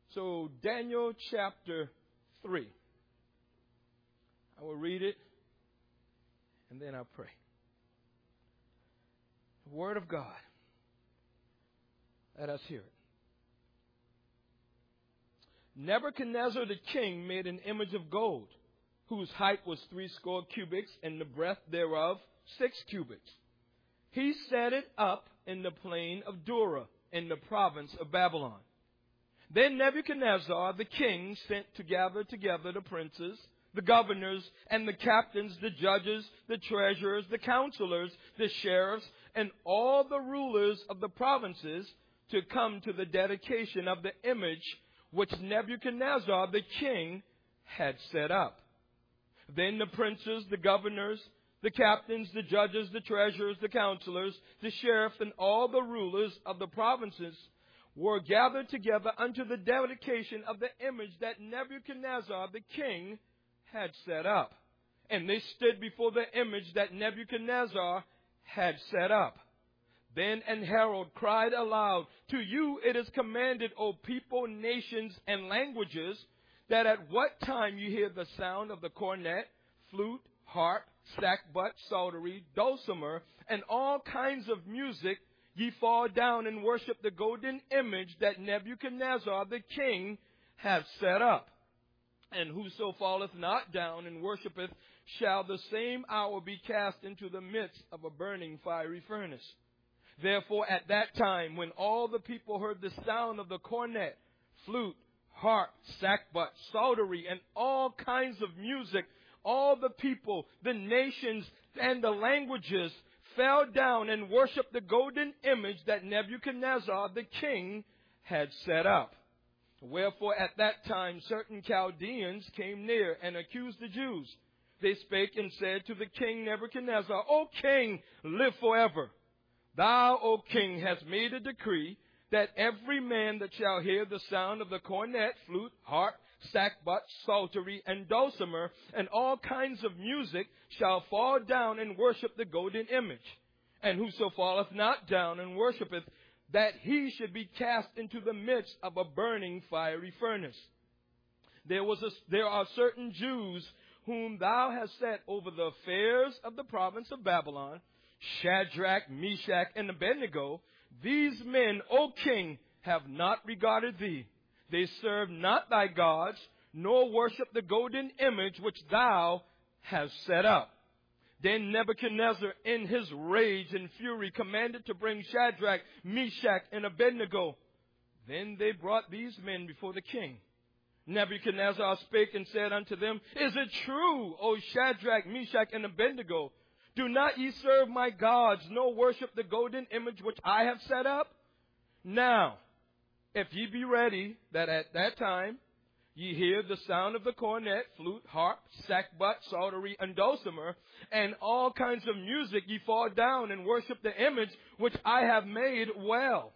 So Daniel chapter 3. I will read it and then I'll pray. The Word of God. Let us hear it. Nebuchadnezzar the king made an image of gold, whose height was 80 cubits, and the breadth thereof 6 cubits. He set it up in the plain of Dura, in the province of Babylon. Then Nebuchadnezzar the king sent to gather together the princes, the governors, and the captains, the judges, the treasurers, the counselors, the sheriffs, and all the rulers of the provinces to come to the dedication of the image which Nebuchadnezzar the king had set up. Then the princes, the governors, the captains, the judges, the treasurers, the counselors, the sheriffs, and all the rulers of the provinces were gathered together unto the dedication of the image that Nebuchadnezzar the king had set up. And they stood before the image that Nebuchadnezzar had set up. Then an herald cried aloud, To you it is commanded, O people, nations, and languages, that at what time you hear the sound of the cornet, flute, harp, sackbut, psaltery, dulcimer, and all kinds of music, ye fall down and worship the golden image that Nebuchadnezzar the king hath set up. And whoso falleth not down and worshipeth shall the same hour be cast into the midst of a burning fiery furnace. Therefore at that time, when all the people heard the sound of the cornet, flute, harp, sackbut, psaltery, and all kinds of music, all the people, the nations, and the languages fell down and worshipped the golden image that Nebuchadnezzar the king had set up. Wherefore at that time certain Chaldeans came near and accused the Jews. They spake and said to the king Nebuchadnezzar, O king, live forever. Thou, O king, hast made a decree that every man that shall hear the sound of the cornet, flute, harp, sackbut, psaltery, and dulcimer, and all kinds of music, shall fall down and worship the golden image. And whoso falleth not down and worshipeth, that he should be cast into the midst of a burning fiery furnace. There are certain Jews whom thou hast set over the affairs of the province of Babylon, Shadrach, Meshach, and Abednego. These men, O king, have not regarded thee. They serve not thy gods, nor worship the golden image which thou hast set up. Then Nebuchadnezzar, in his rage and fury, commanded to bring Shadrach, Meshach, and Abednego. Then they brought these men before the king. Nebuchadnezzar spake and said unto them, Is it true, O Shadrach, Meshach, and Abednego? Do not ye serve my gods, nor worship the golden image which I have set up? Now, if ye be ready, that at that time ye hear the sound of the cornet, flute, harp, sackbut, psaltery, and dulcimer, and all kinds of music, ye fall down and worship the image which I have made well.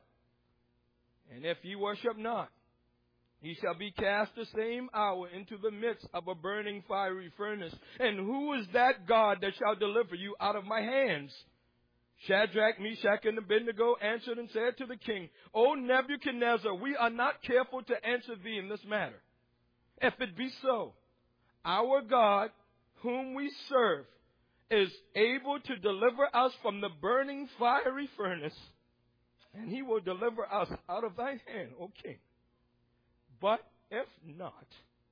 And if ye worship not, ye shall be cast the same hour into the midst of a burning fiery furnace. And who is that God that shall deliver you out of my hands? Shadrach, Meshach, and Abednego answered and said to the king, O Nebuchadnezzar, we are not careful to answer thee in this matter. If it be so, our God, whom we serve, is able to deliver us from the burning fiery furnace, and he will deliver us out of thine hand, O king. But if not,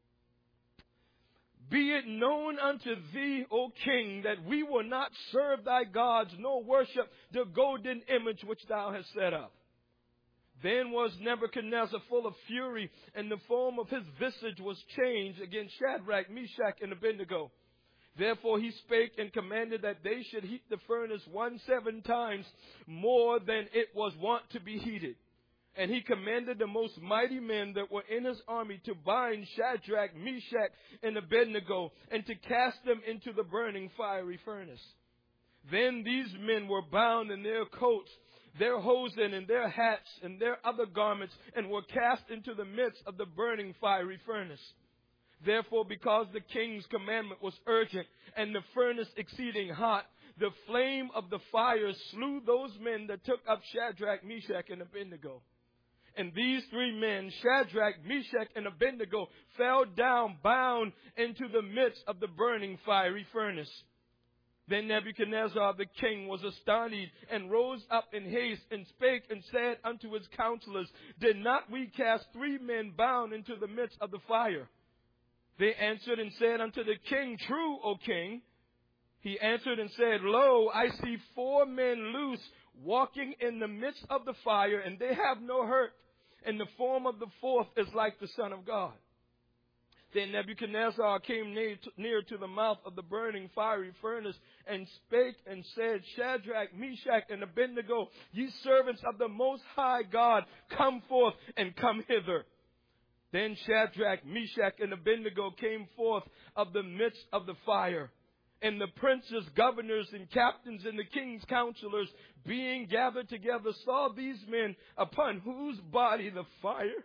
be it known unto thee, O king, that we will not serve thy gods, nor worship the golden image which thou hast set up. Then was Nebuchadnezzar full of fury, and the form of his visage was changed against Shadrach, Meshach, and Abednego. Therefore he spake and commanded that they should heat the furnace 17 times more than it was wont to be heated. And he commanded the most mighty men that were in his army to bind Shadrach, Meshach, and Abednego, and to cast them into the burning fiery furnace. Then these men were bound in their coats, their hosen, and their hats, and their other garments, and were cast into the midst of the burning fiery furnace. Therefore, because the king's commandment was urgent, and the furnace exceeding hot, the flame of the fire slew those men that took up Shadrach, Meshach, and Abednego. And these three men, Shadrach, Meshach, and Abednego, fell down bound into the midst of the burning fiery furnace. Then Nebuchadnezzar the king was astonished and rose up in haste and spake and said unto his counselors, Did not we cast three men bound into the midst of the fire? They answered and said unto the king, True, O king. He answered and said, Lo, I see 4 men loose, walking in the midst of the fire, and they have no hurt, and the form of the fourth is like the Son of God. Then Nebuchadnezzar came near to the mouth of the burning fiery furnace, and spake and said, Shadrach, Meshach, and Abednego, ye servants of the Most High God, come forth and come hither. Then Shadrach, Meshach, and Abednego came forth of the midst of the fire. And the princes, governors, and captains, and the king's counselors, being gathered together, saw these men upon whose body the fire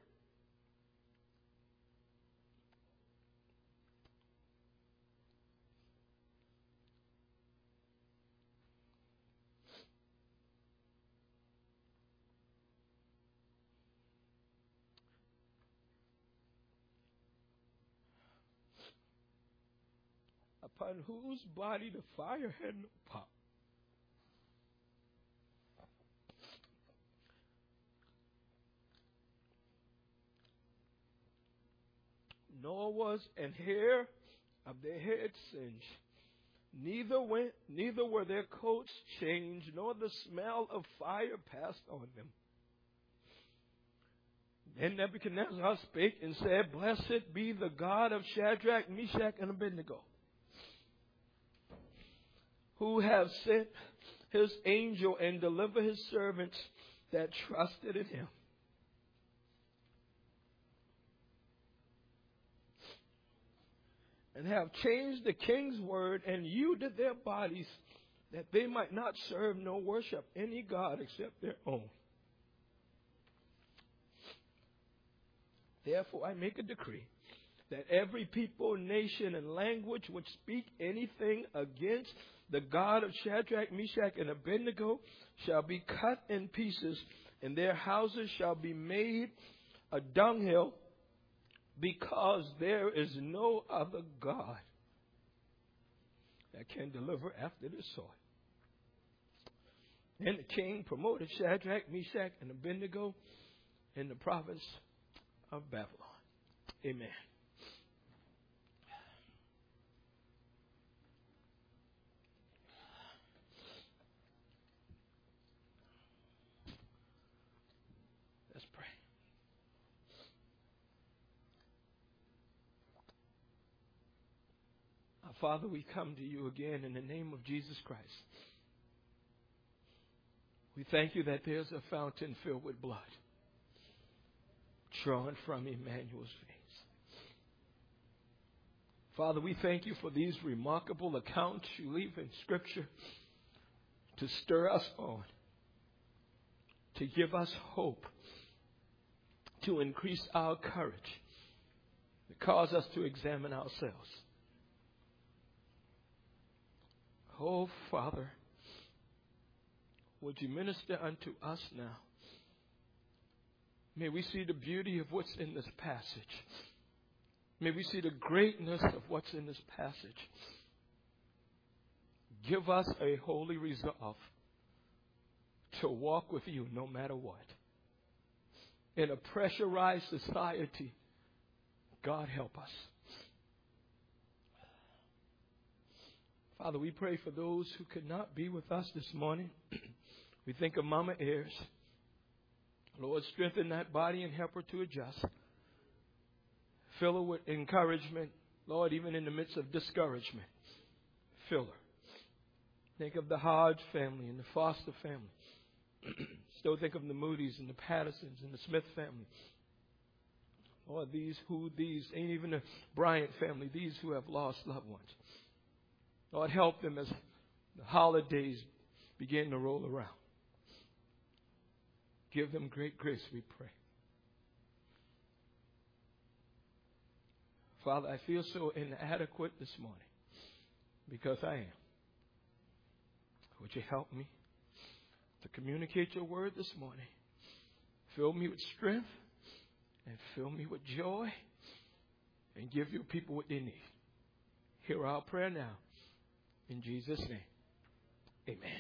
had no power. Nor was an hair of their head singed. Neither were their coats changed, nor the smell of fire passed on them. Then Nebuchadnezzar spake and said, Blessed be the God of Shadrach, Meshach, and Abednego, who have sent his angel and delivered his servants that trusted in him. And have changed the king's word and yielded their bodies, that they might not serve nor worship any god except their own. Therefore I make a decree that every people, nation, and language which speak anything against the God of Shadrach, Meshach, and Abednego shall be cut in pieces, and their houses shall be made a dunghill, because there is no other God that can deliver after this sort. Then the king promoted Shadrach, Meshach, and Abednego in the province of Babylon. Amen. Let's pray. Our Father, we come to you again in the name of Jesus Christ. We thank you that there's a fountain filled with blood drawn from Emmanuel's veins. Father, we thank you for these remarkable accounts you leave in Scripture to stir us on, to give us hope, to increase our courage, to cause us to examine ourselves. Oh, Father, would you minister unto us now? May we see the beauty of what's in this passage. May we see the greatness of what's in this passage. Give us a holy resolve to walk with you no matter what. In a pressurized society, God help us. Father, we pray for those who could not be with us this morning. We think of Mama Ayers. Lord, strengthen that body and help her to adjust. Fill her with encouragement. Lord, even in the midst of discouragement, fill her. Think of the Hodge family and the Foster family. Still think of the Moody's and the Pattersons and the Smith family. Lord, these ain't even the Bryant family, these who have lost loved ones. Lord, help them as the holidays begin to roll around. Give them great grace, we pray. Father, I feel so inadequate this morning because I am. Would you help me to communicate your word this morning? fill me with strength and fill me with joy and give your people what they need. Hear our prayer now. In Jesus' name, amen.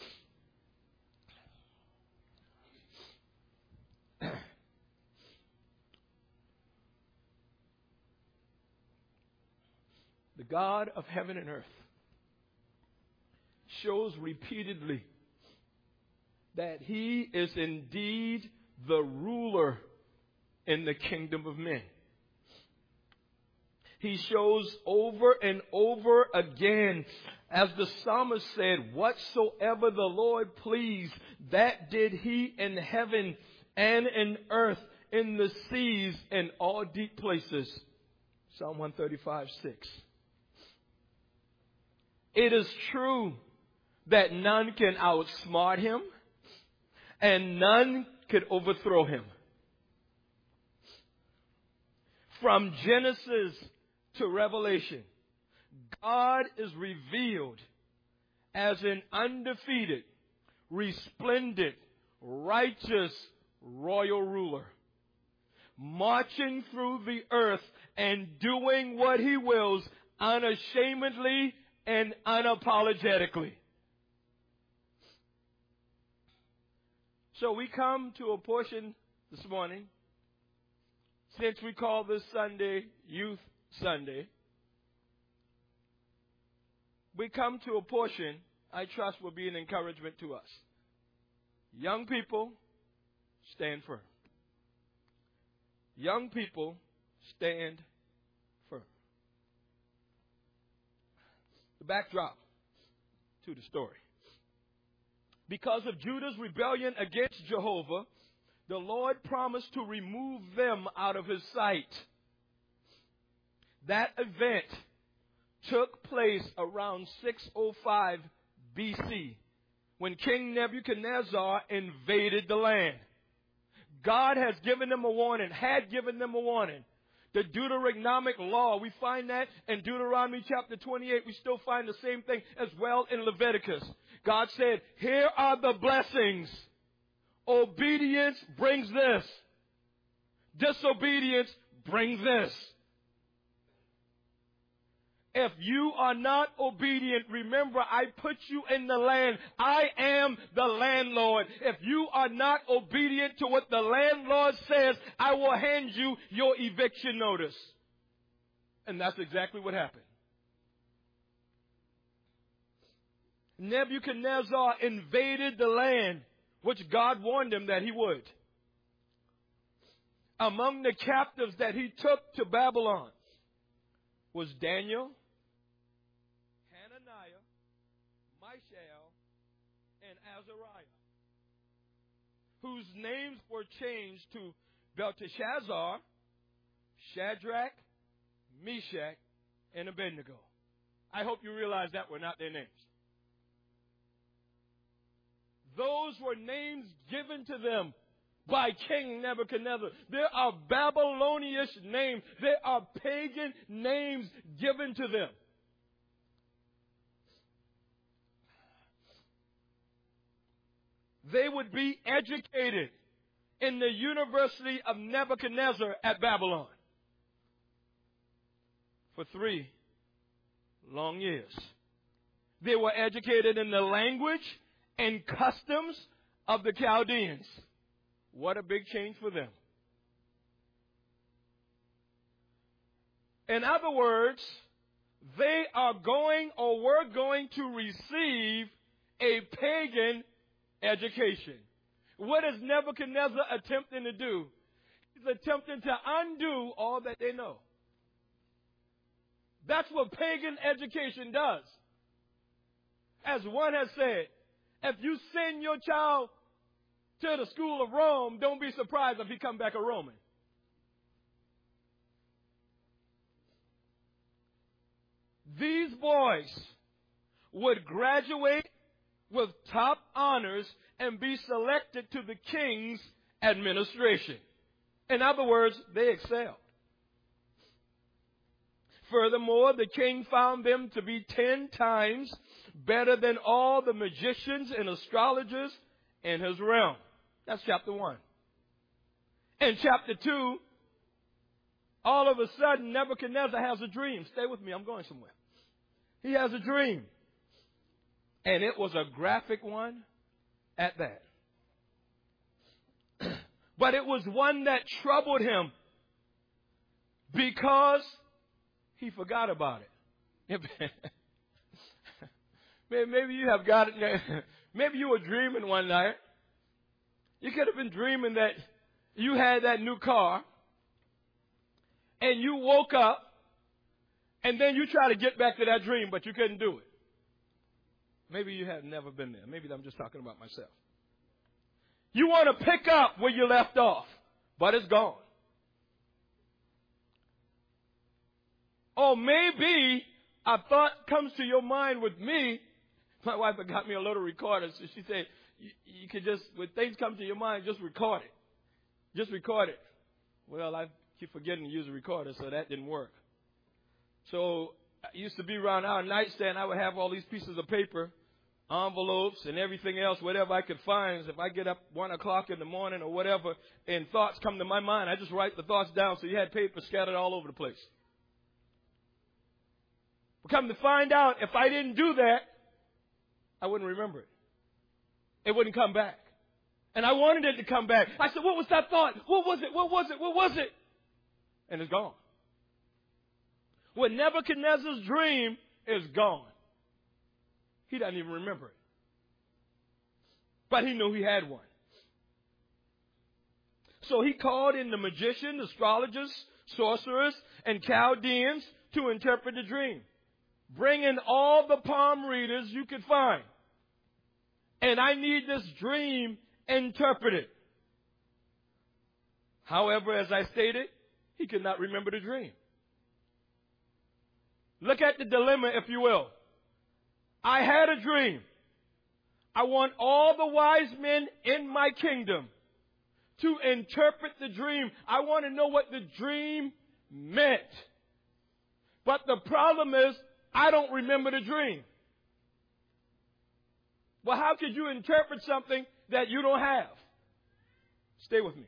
The God of heaven and earth shows repeatedly that He is indeed the ruler in the kingdom of men. He shows over and over again, as the psalmist said, whatsoever the Lord pleased, that did He in heaven and in earth, in the seas, and all deep places. Psalm 135:6. It is true that none can outsmart Him and none could overthrow Him. From Genesis to Revelation, God is revealed as an undefeated, resplendent, righteous, royal ruler, marching through the earth and doing what He wills unashamedly and unapologetically. So we come to a portion this morning, since we call this Sunday Youth Sunday. We come to a portion I trust will be an encouragement to us. Young people, stand firm. Young people, stand firm. The backdrop to the story. Because of Judah's rebellion against Jehovah, the Lord promised to remove them out of His sight. That event took place around 605 BC, when King Nebuchadnezzar invaded the land. God has given them a warning, had given them a warning. The Deuteronomic law, we find that in Deuteronomy chapter 28. We still find the same thing as well in Leviticus. God said, here are the blessings. Obedience brings this. Disobedience brings this. If you are not obedient, remember, I put you in the land. I am the landlord. If you are not obedient to what the landlord says, I will hand you your eviction notice. And that's exactly what happened. Nebuchadnezzar invaded the land, which God warned him that he would. Among the captives that he took to Babylon was Daniel, Hananiah, Mishael, and Azariah, whose names were changed to Belteshazzar, Shadrach, Meshach, and Abednego. I hope you realize that were not their names. Those were names given to them by King Nebuchadnezzar. There are Babylonian names. There are pagan names given to them. They would be educated in the University of Nebuchadnezzar at Babylon for 3 long years. They were educated in the language and customs of the Chaldeans. What a big change for them. In other words, they are going or were going to receive a pagan education. What is Nebuchadnezzar attempting to do? He's attempting to undo all that they know. That's what pagan education does. As one has said, if you send your child to the school of Rome, don't be surprised if he come back a Roman. These boys would graduate with top honors and be selected to the king's administration. In other words, they excelled. Furthermore, the king found them to be 10 times better than all the magicians and astrologers in his realm. That's chapter 1. In chapter 2, all of a sudden, Nebuchadnezzar has a dream. Stay with me, I'm going somewhere. He has a dream. And it was a graphic one at that. But it was one that troubled him because he forgot about it. Maybe you have got it. Maybe you were dreaming one night. You could have been dreaming that you had that new car, and you woke up, and then you try to get back to that dream, but you couldn't do it. Maybe you have never been there. Maybe I'm just talking about myself. You want to pick up where you left off, but it's gone. Or maybe a thought comes to your mind with me. My wife had got me a little recorder, so she said, you could just, when things come to your mind, just record it. Just record it. Well, I keep forgetting to use a recorder, so that didn't work. So I used to be around our nightstand. I would have all these pieces of paper, envelopes, and everything else, whatever I could find. If I get up 1 o'clock in the morning or whatever, and thoughts come to my mind, I just write the thoughts down. So you had paper scattered all over the place. But come to find out, if I didn't do that, I wouldn't remember it. It wouldn't come back. And I wanted it to come back. I said, what was that thought? What was it? What was it? What was it? And it's gone. When Nebuchadnezzar's dream is gone, he doesn't even remember it. But he knew he had one. So he called in the magicians, astrologers, sorcerers, and Chaldeans to interpret the dream. Bring in all the palm readers you could find. And I need this dream interpreted. However, as I stated, he could not remember the dream. Look at the dilemma, if you will. I had a dream. I want all the wise men in my kingdom to interpret the dream. I want to know what the dream meant. But the problem is, I don't remember the dream. Well, how could you interpret something that you don't have? Stay with me.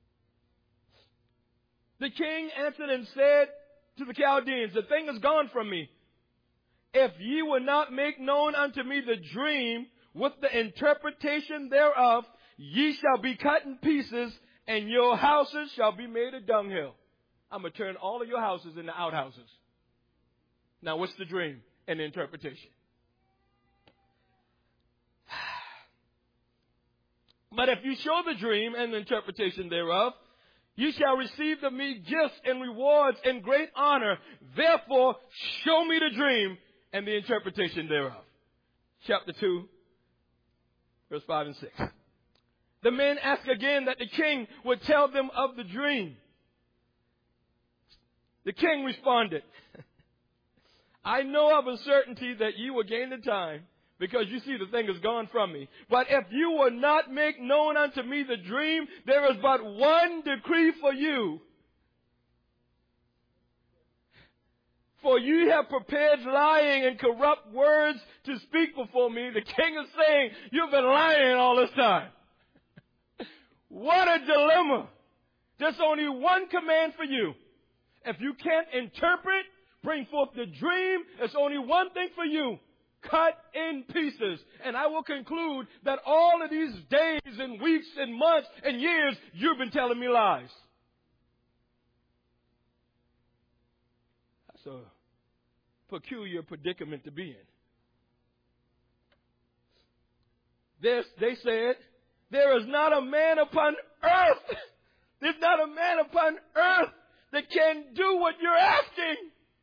The king answered and said to the Chaldeans, the thing is gone from me. If ye will not make known unto me the dream with the interpretation thereof, ye shall be cut in pieces, and your houses shall be made a dunghill. I'm going to turn all of your houses into outhouses. Now, what's the dream and the interpretation? But if you show the dream and the interpretation thereof, you shall receive of me gifts and rewards and great honor. Therefore, show me the dream and the interpretation thereof. Chapter 2, verse 5 and 6. The men asked again that the king would tell them of the dream. The king responded, I know of a certainty that you will gain the time, because you see the thing is gone from me. But if you will not make known unto me the dream, there is but one decree for you. For you have prepared lying and corrupt words to speak before me. The king is saying, you've been lying all this time. What a dilemma. There's only one command for you. If you can't interpret, bring forth the dream, there's only one thing for you. Cut in pieces. And I will conclude that all of these days and weeks and months and years, you've been telling me lies. That's a peculiar predicament to be in. They said, there is not a man upon earth. There's not a man upon earth that can do what you're asking.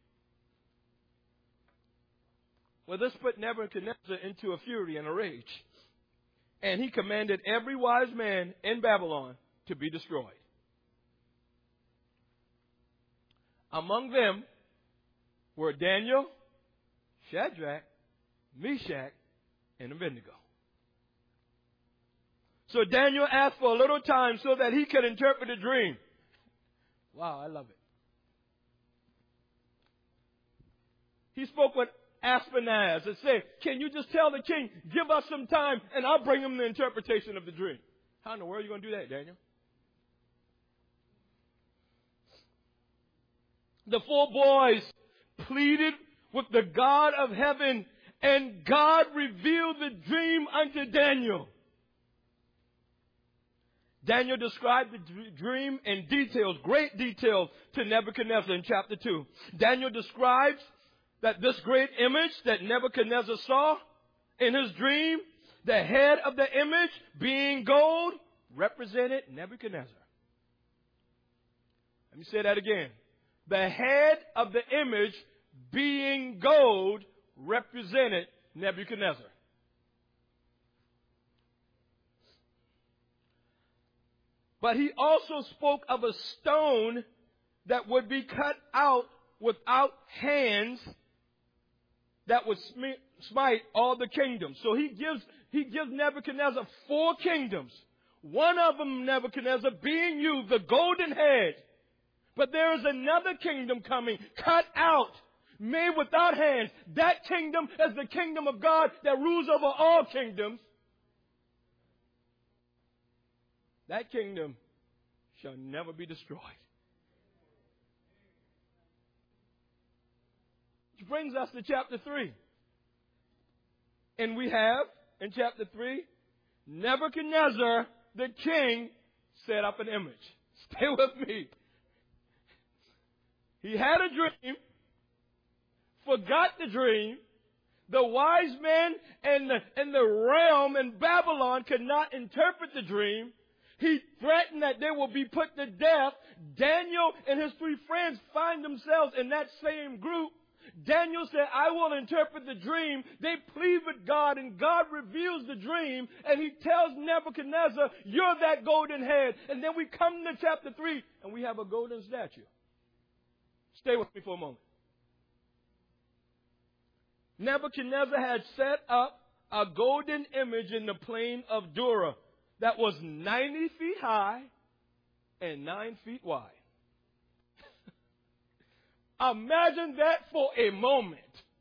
Well, this put Nebuchadnezzar into a fury and a rage. And he commanded every wise man in Babylon to be destroyed. Among them were Daniel, Shadrach, Meshach, and Abednego. So Daniel asked for a little time so that he could interpret a dream. Wow, I love it. He spoke with Ashpenaz and said, can you just tell the king, give us some time and I'll bring him the interpretation of the dream. How in the world are you going to do that, Daniel? The 4 boys pleaded with the God of heaven, and God revealed the dream unto Daniel. Daniel described the dream in details, great details, to Nebuchadnezzar in chapter 2. Daniel describes that this great image that Nebuchadnezzar saw in his dream, the head of the image being gold, represented Nebuchadnezzar. Let me say that again. The head of the image being gold represented Nebuchadnezzar. But he also spoke of a stone that would be cut out without hands that would smite all the kingdoms. So he gives Nebuchadnezzar 4 kingdoms. One of them, Nebuchadnezzar, being you, the golden head. But there is another kingdom coming, cut out, made without hands. That kingdom is the kingdom of God that rules over all kingdoms. That kingdom shall never be destroyed. Which brings us to chapter 3. And we have, in chapter 3, Nebuchadnezzar, the king, set up an image. Stay with me. He had a dream, forgot the dream. The wise men and the realm in Babylon could not interpret the dream. He threatened that they will be put to death. Daniel and his 3 friends find themselves in that same group. Daniel said, I will interpret the dream. They plead with God, and God reveals the dream, and he tells Nebuchadnezzar, you're that golden head. And then we come to chapter 3, and we have a golden statue. Stay with me for a moment. Nebuchadnezzar had set up a golden image in the plain of Dura that was 90 feet high and 9 feet wide. Imagine that for a moment.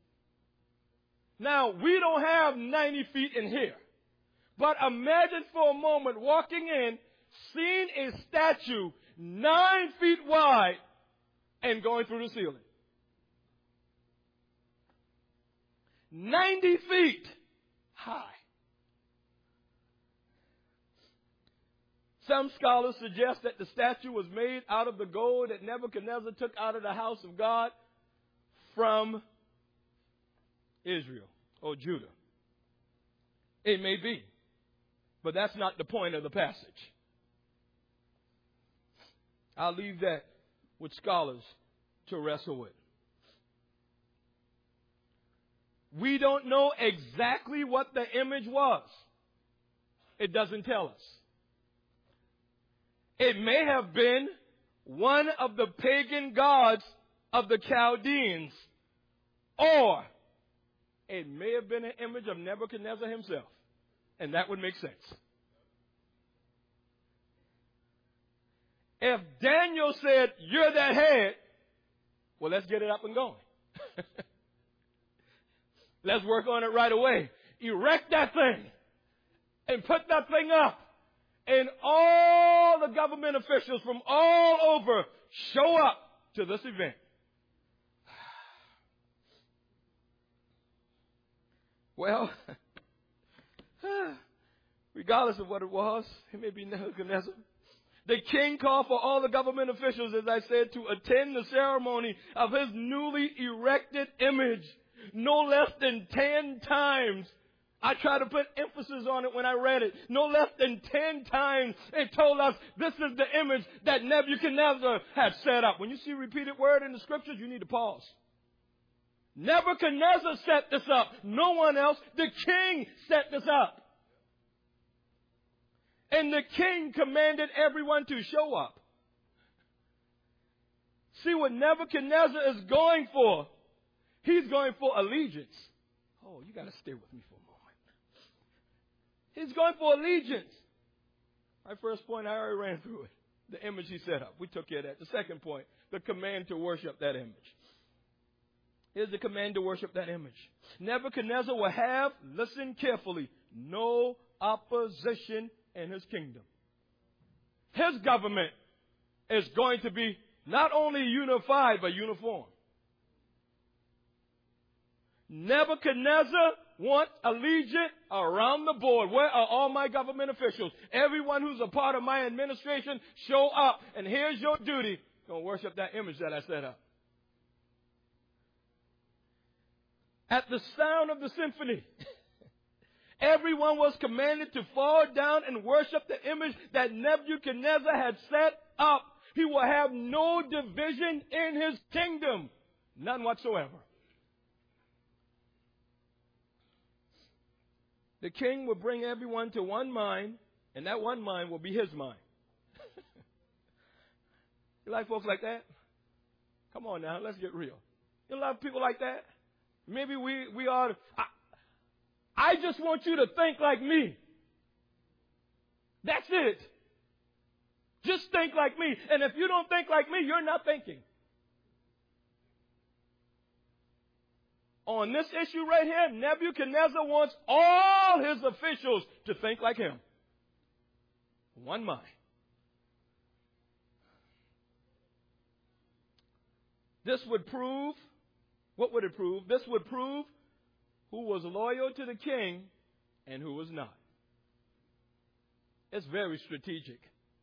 Now, we don't have 90 feet in here. But imagine for a moment walking in, seeing a statue 9 feet wide and going through the ceiling. 90 feet high. Some scholars suggest that the statue was made out of the gold that Nebuchadnezzar took out of the house of God from Israel or Judah. It may be, but that's not the point of the passage. I'll leave that with scholars to wrestle with. We don't know exactly what the image was. It doesn't tell us. It may have been one of the pagan gods of the Chaldeans, or it may have been an image of Nebuchadnezzar himself, and that would make sense. If Daniel said, you're that head, well, let's get it up and going. Let's work on it right away. Erect that thing and put that thing up. And all the government officials from all over show up to this event. Well, regardless of what it was, it may be Nebuchadnezzar. The king called for all the government officials, as I said, to attend the ceremony of his newly erected image. No less than 10 times. I try to put emphasis on it when I read it. No less than 10 times it told us this is the image that Nebuchadnezzar had set up. When you see a repeated word in the scriptures, you need to pause. Nebuchadnezzar set this up. No one else. The king set this up. And the king commanded everyone to show up. See what Nebuchadnezzar is going for. He's going for allegiance. Oh, you got to stay with me for a moment. He's going for allegiance. My first point, I already ran through it. The image he set up. We took care of that. The second point, the command to worship that image. Here's the command to worship that image. Nebuchadnezzar will have, listen carefully, no opposition in his kingdom. His government is going to be Not only unified, but uniform. Nebuchadnezzar wants allegiance around the board. Where are all my government officials? Everyone who's a part of my administration, show up. And here's your duty. Don't worship that image that I set up. At the sound of the symphony, everyone was commanded to fall down and worship the image that Nebuchadnezzar had set up. He will have no division in his kingdom. None whatsoever. The king will bring everyone to one mind, and that one mind will be his mind. You like folks like that? Come on now, let's get real. You love people like that? Maybe we ought to. I just want you to think like me. That's it. Just think like me. And if you don't think like me, you're not thinking. On this issue right here, Nebuchadnezzar wants all his officials to think like him. One mind. This would prove, what would it prove? This would prove who was loyal to the king and who was not. It's very strategic.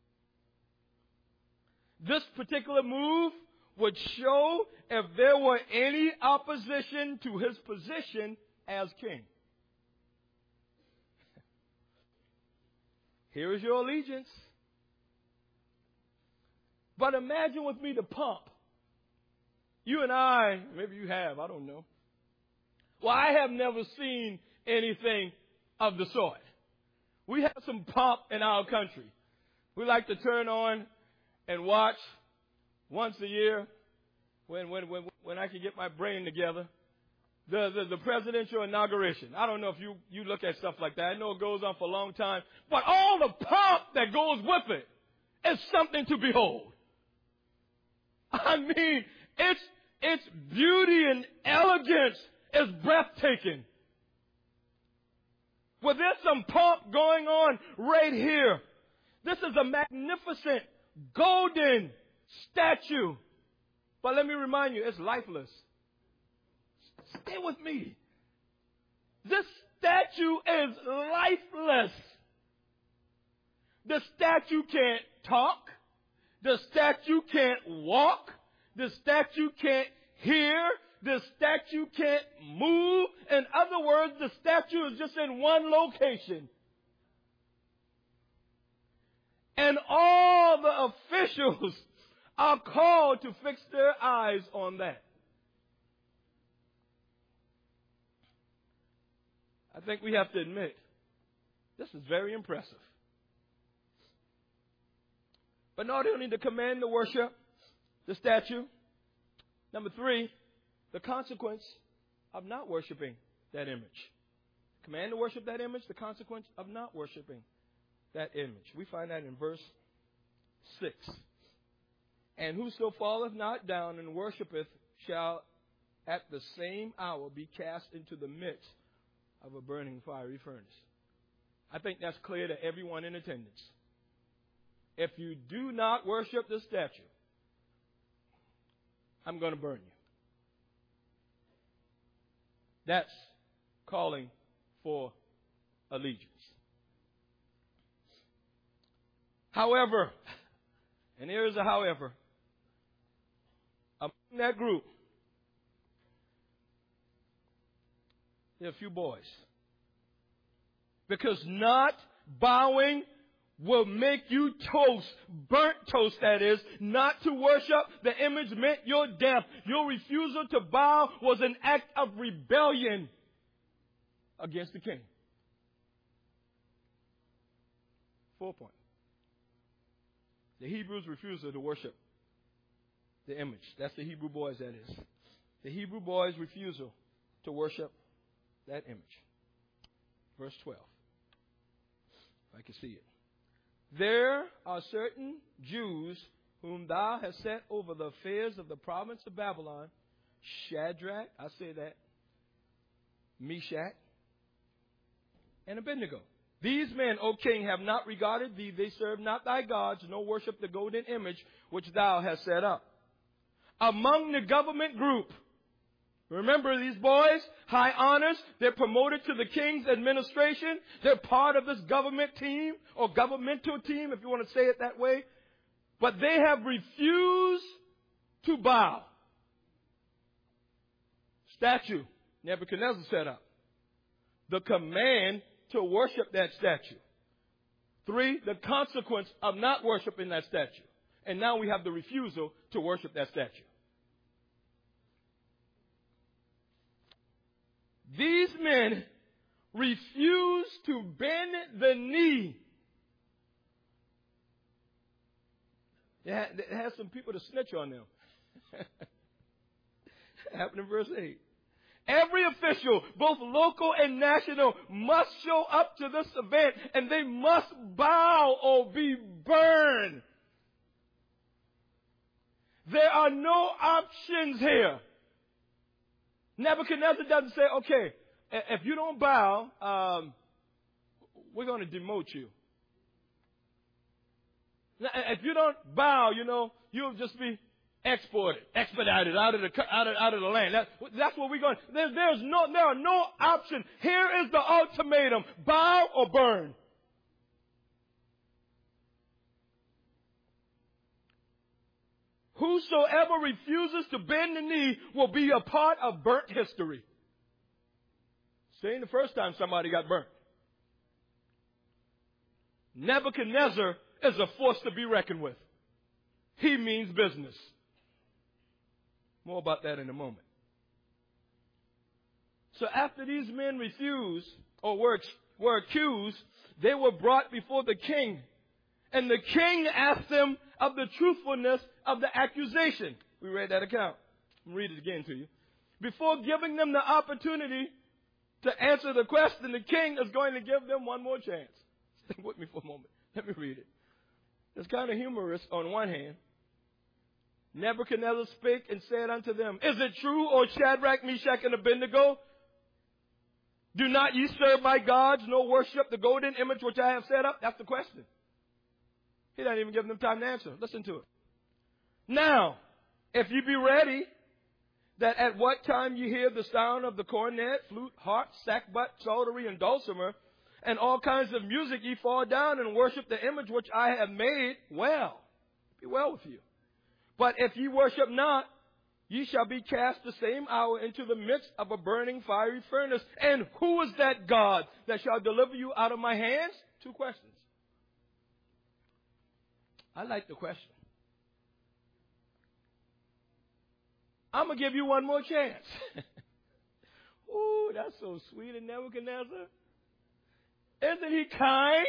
This particular move would show if there were any opposition to his position as king. Here is your allegiance. But imagine with me the pomp. You and I, maybe you have, I don't know. Well, I have never seen anything of the sort. We have some pomp in our country. We like to turn on and watch once a year when I can get my brain together, the presidential inauguration. I don't know if you look at stuff like that. I know it goes on for a long time. But all the pomp that goes with it is something to behold. I mean, its beauty and elegance is breathtaking. Well, there's some pomp going on right here. This is a magnificent golden statue. But let me remind you, it's lifeless. Stay with me. This statue is lifeless. The statue can't talk. The statue can't walk. The statue can't hear. The statue can't move. In other words, the statue is just in one location. And all the officials are called to fix their eyes on that. I think we have to admit, this is very impressive. But not only the command to worship the statue. Number 3, the consequence of not worshiping that image. Command to worship that image, the consequence of not worshiping that image. We find that in verse 6. And whoso falleth not down and worshipeth shall at the same hour be cast into the midst of a burning fiery furnace. I think that's clear to everyone in attendance. If you do not worship the statue, I'm going to burn you. That's calling for allegiance. However, and here is a however, among that group, there are a few boys. Because not bowing will make you toast, burnt toast that is. Not to worship the image meant your death. Your refusal to bow was an act of rebellion against the king. 4 point. The Hebrews' refusal to worship the image. That's the Hebrew boys, that is. The Hebrew boys' refusal to worship that image. Verse 12. If I can see it. There are certain Jews whom thou hast set over the affairs of the province of Babylon, Shadrach, I say that, Meshach, and Abednego. These men, O king, have not regarded thee. They serve not thy gods, nor worship the golden image which thou hast set up. among the government group. Remember these boys, high honors, they're promoted to the king's administration. They're part of this government team or governmental team, if you want to say it that way. But they have refused to bow. Statue Nebuchadnezzar set up. The command to worship that statue. 3, the consequence of not worshiping that statue. And now we have the refusal to worship that statue. These men refuse to bend the knee. It has some people to snitch on them. Happened in verse 8. Every official, both local and national, must show up to this event, and they must bow or be burned. There are no options here. Nebuchadnezzar doesn't say, okay, if you don't bow, we're going to demote you. If you don't bow, you'll just be expedited out of the land. That's what we're going. There are no options. Here is the ultimatum: bow or burn. Whosoever refuses to bend the knee will be a part of burnt history. This ain't the first time somebody got burnt. Nebuchadnezzar is a force to be reckoned with. He means business. More about that in a moment. So after these men refused or were accused, they were brought before the king. And the king asked them of the truthfulness of the accusation. We read that account. I'll read it again to you. Before giving them the opportunity to answer the question, the king is going to give them one more chance. Stay with me for a moment. Let me read it. It's kind of humorous on one hand. Nebuchadnezzar spake and said unto them, Is it true, O Shadrach, Meshach, and Abednego? Do not ye serve my gods, nor worship the golden image which I have set up? That's the question. He doesn't even give them time to answer. Listen to it. Now, if you be ready, that at what time you hear the sound of the cornet, flute, harp, sackbut, psaltery, and dulcimer, and all kinds of music, ye fall down and worship the image which I have made, well, be well with you. But if ye worship not, ye shall be cast the same hour into the midst of a burning fiery furnace. And who is that God that shall deliver you out of my hands? 2 questions. I like the question. I'm going to give you one more chance. Ooh, that's so sweet in Nebuchadnezzar. Isn't he kind?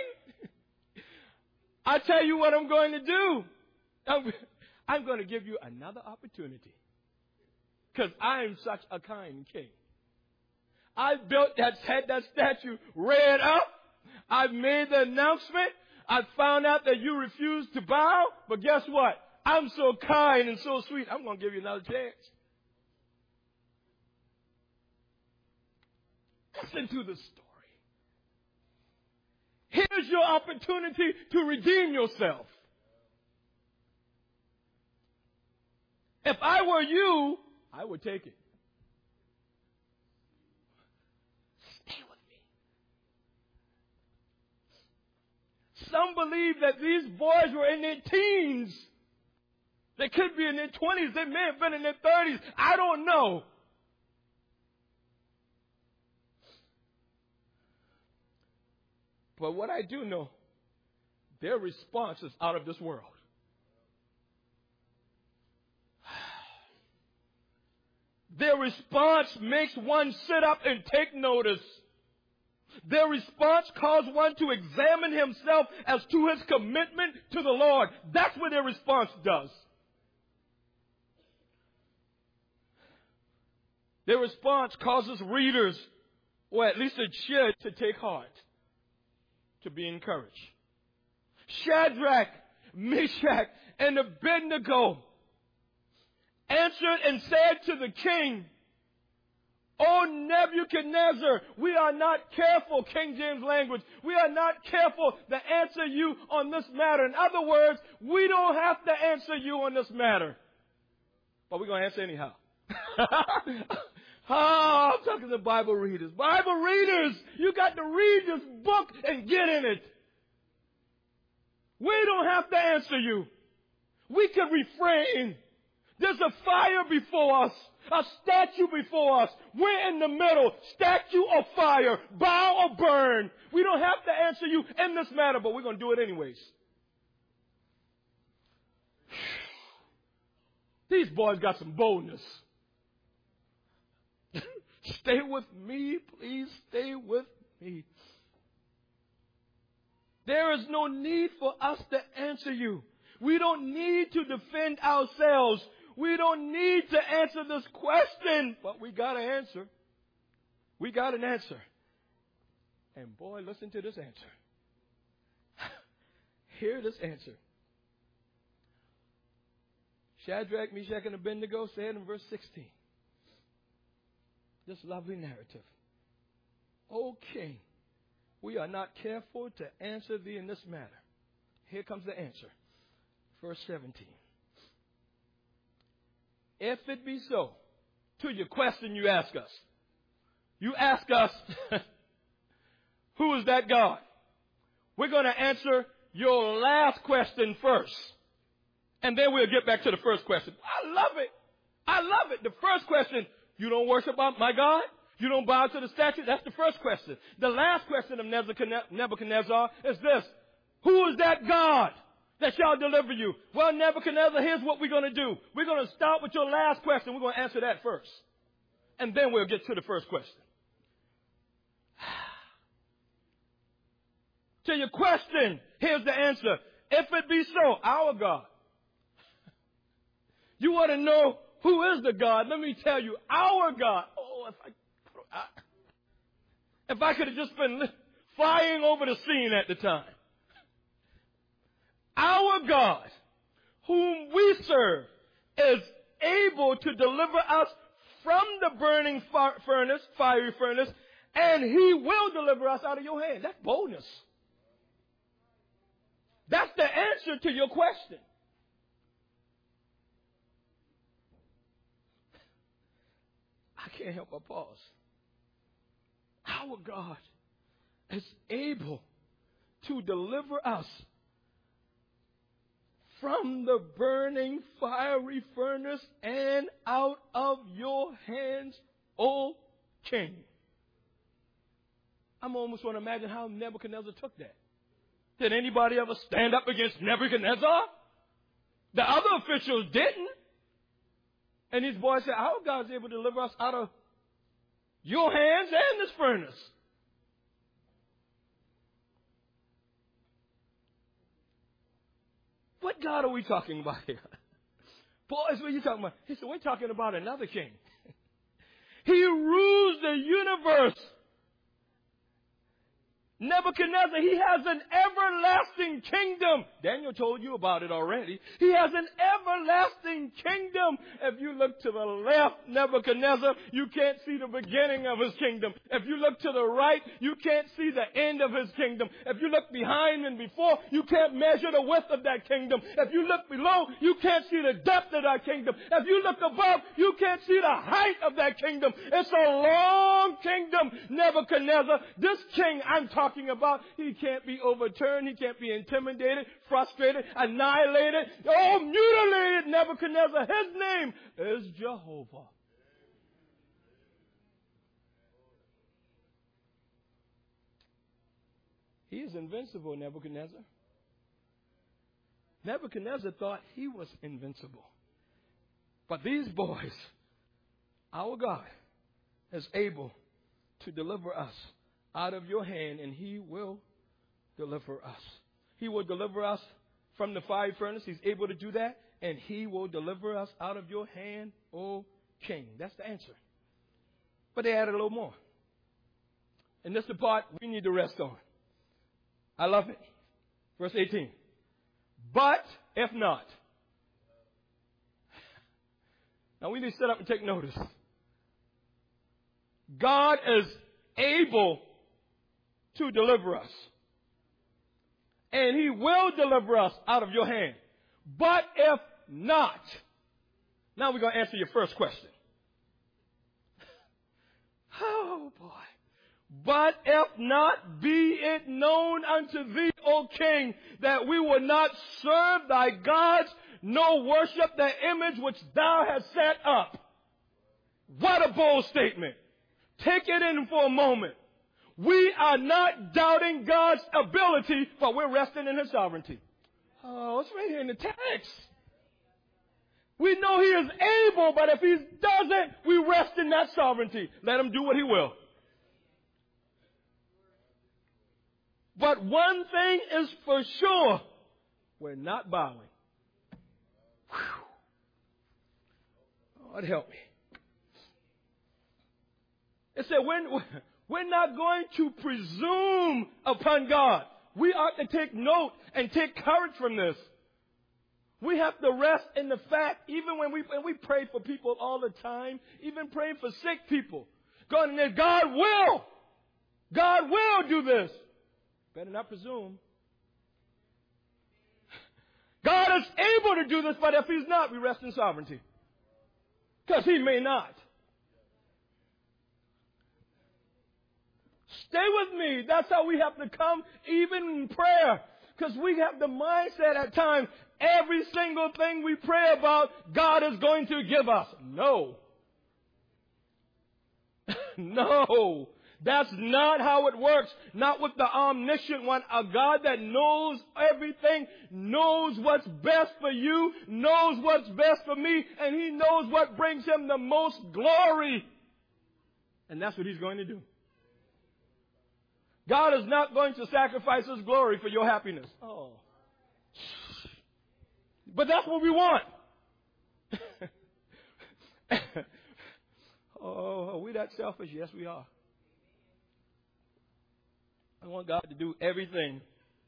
I tell you what I'm going to do. I'm going to give you another opportunity. Because I am such a kind king. I had that statue read up. I've made the announcement. I found out that you refused to bow. But guess what? I'm so kind and so sweet. I'm going to give you another chance. Listen to the story. Here's your opportunity to redeem yourself. If I were you, I would take it. Stay with me. Some believe that these boys were in their teens. They could be in their 20s. They may have been in their 30s. I don't know. But what I do know, their response is out of this world. Their response makes one sit up and take notice. Their response caused one to examine himself as to his commitment to the Lord. That's what their response does. Their response causes readers, or at least it should, to take heart, to be encouraged. Shadrach, Meshach, and Abednego answered and said to the king, O Nebuchadnezzar, we are not careful, King James language, we are not careful to answer you on this matter. In other words, we don't have to answer you on this matter. But we're going to answer anyhow. Oh, I'm talking to Bible readers. Bible readers, you got to read this book and get in it. We don't have to answer you. We can refrain. There's a fire before us, a statue before us. We're in the middle, statue or fire, bow or burn. We don't have to answer you in this matter, but we're going to do it anyways. These boys got some boldness. Stay with me, please stay with me. There is no need for us to answer you. We don't need to defend ourselves. We don't need to answer this question, but we got an answer. We got an answer. And boy, listen to this answer. Hear this answer. Shadrach, Meshach, and Abednego said in verse 16. This lovely narrative. O king, we are not careful to answer thee in this matter. Here comes the answer. Verse 17. If it be so, to your question you ask us. You ask us, who is that God? We're going to answer your last question first. And then we'll get back to the first question. I love it. I love it. The first question, you don't worship my God? You don't bow to the statue? That's the first question. The last question of Nebuchadnezzar is this. Who is that God that shall deliver you? Well, Nebuchadnezzar, here's what we're going to do. We're going to start with your last question. We're going to answer that first. And then we'll get to the first question. To your question, here's the answer. If it be so, our God. You want to know who is the God? Let me tell you, our God. Oh, if I could have just been flying over the scene at the time. Our God, whom we serve, is able to deliver us from the burning fiery furnace, and he will deliver us out of your hand. That's boldness. That's the answer to your question. I can't help but pause. Our God is able to deliver us from the burning fiery furnace and out of your hands, O king. I'm almost want to imagine how Nebuchadnezzar took that. Did anybody ever stand up against Nebuchadnezzar? The other officials didn't. And these boys said, our God's able to deliver us out of your hands and this furnace. What God are we talking about here? Boys, what are you talking about? He said, we're talking about another king. He rules the universe. Nebuchadnezzar, he has an everlasting kingdom. Daniel told you about it already. He has an everlasting kingdom. If you look to the left, Nebuchadnezzar, you can't see the beginning of his kingdom. If you look to the right, you can't see the end of his kingdom. If you look behind and before, you can't measure the width of that kingdom. If you look below, you can't see the depth of that kingdom. If you look above, you can't see the height of that kingdom. It's a long kingdom, Nebuchadnezzar. This king I'm talking about, he can't be overturned, he can't be intimidated, frustrated, annihilated, mutilated. Nebuchadnezzar, his name is Jehovah. He is invincible, Nebuchadnezzar. Nebuchadnezzar thought he was invincible. But these boys, our God, is able to deliver us out of your hand, and he will deliver us. He will deliver us from the fiery furnace. He's able to do that, and he will deliver us out of your hand, O king. That's the answer. But they added a little more. And this is the part we need to rest on. I love it. Verse 18. But if not. Now we need to sit up and take notice. God is able to deliver us. And he will deliver us out of your hand. But if not, Now we're going to answer your first question. Oh, boy. But if not, be it known unto thee, O king, that we will not serve thy gods, nor worship the image which thou hast set up. What a bold statement. Take it in for a moment. We are not doubting God's ability, but we're resting in His sovereignty. Oh, it's right here in the text. We know He is able, but if He doesn't, we rest in that sovereignty. Let Him do what He will. But one thing is for sure, we're not bowing. Whew. Lord help me. It said we're not going to presume upon God. We ought to take note and take courage from this. We have to rest in the fact, even when we pray for people all the time, even praying for sick people, God will do this. Better not presume. God is able to do this, but if He's not, we rest in sovereignty. Because He may not. Stay with me. That's how we have to come even in prayer. Because we have the mindset at times, every single thing we pray about, God is going to give us. No. No. That's not how it works. Not with the omniscient one. A God that knows everything, knows what's best for you, knows what's best for me, and He knows what brings Him the most glory. And that's what He's going to do. God is not going to sacrifice His glory for your happiness. Oh. But that's what we want. Oh, are we that selfish? Yes, we are. I want God to do everything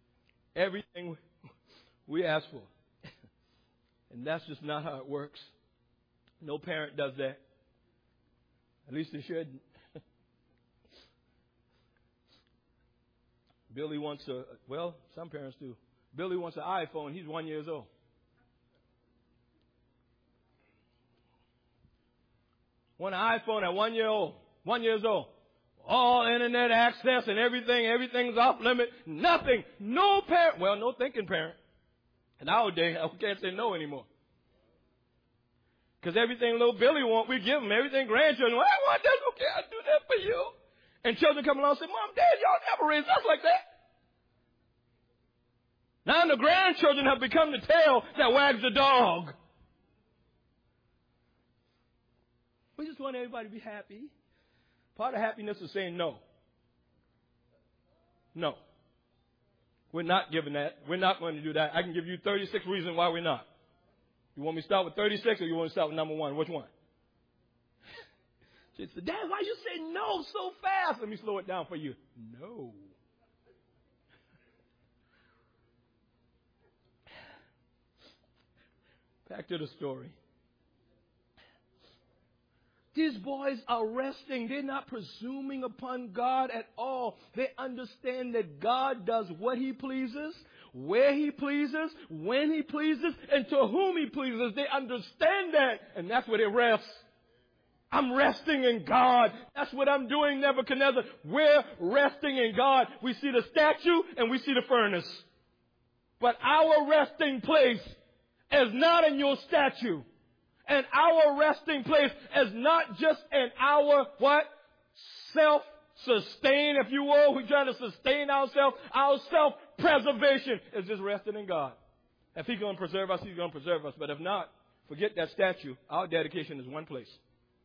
we ask for. And that's just not how it works. No parent does that. At least they shouldn't. Billy wants some parents do. Billy wants an iPhone. He's 1 year old. Want an iPhone at 1 year old. 1 year old. All internet access and everything's off limit. Nothing. No parent. Well, no thinking parent. In our day, I can't say no anymore. Because everything little Billy wants, we give him. Everything grandchildren, I want this. Okay, I'll do that for you. And children come along and say, Mom, Dad, y'all never raised us like that. Now the grandchildren have become the tail that wags the dog. We just want everybody to be happy. Part of happiness is saying no. No. We're not giving that. We're not going to do that. I can give you 36 reasons why we're not. You want me to start with 36 or you want me to start with number 1? Which one? She said, Dad, why you say no so fast? Let me slow it down for you. No. Back to the story. These boys are resting. They're not presuming upon God at all. They understand that God does what He pleases, where He pleases, when He pleases, and to whom He pleases. They understand that, and that's where they rest. I'm resting in God. That's what I'm doing, Nebuchadnezzar. We're resting in God. We see the statue and we see the furnace. But our resting place is not in your statue. And our resting place is not just in our, self-sustain, if you will. We're trying to sustain ourselves. Our self-preservation is just resting in God. If He's going to preserve us, He's going to preserve us. But if not, forget that statue. Our dedication is one place.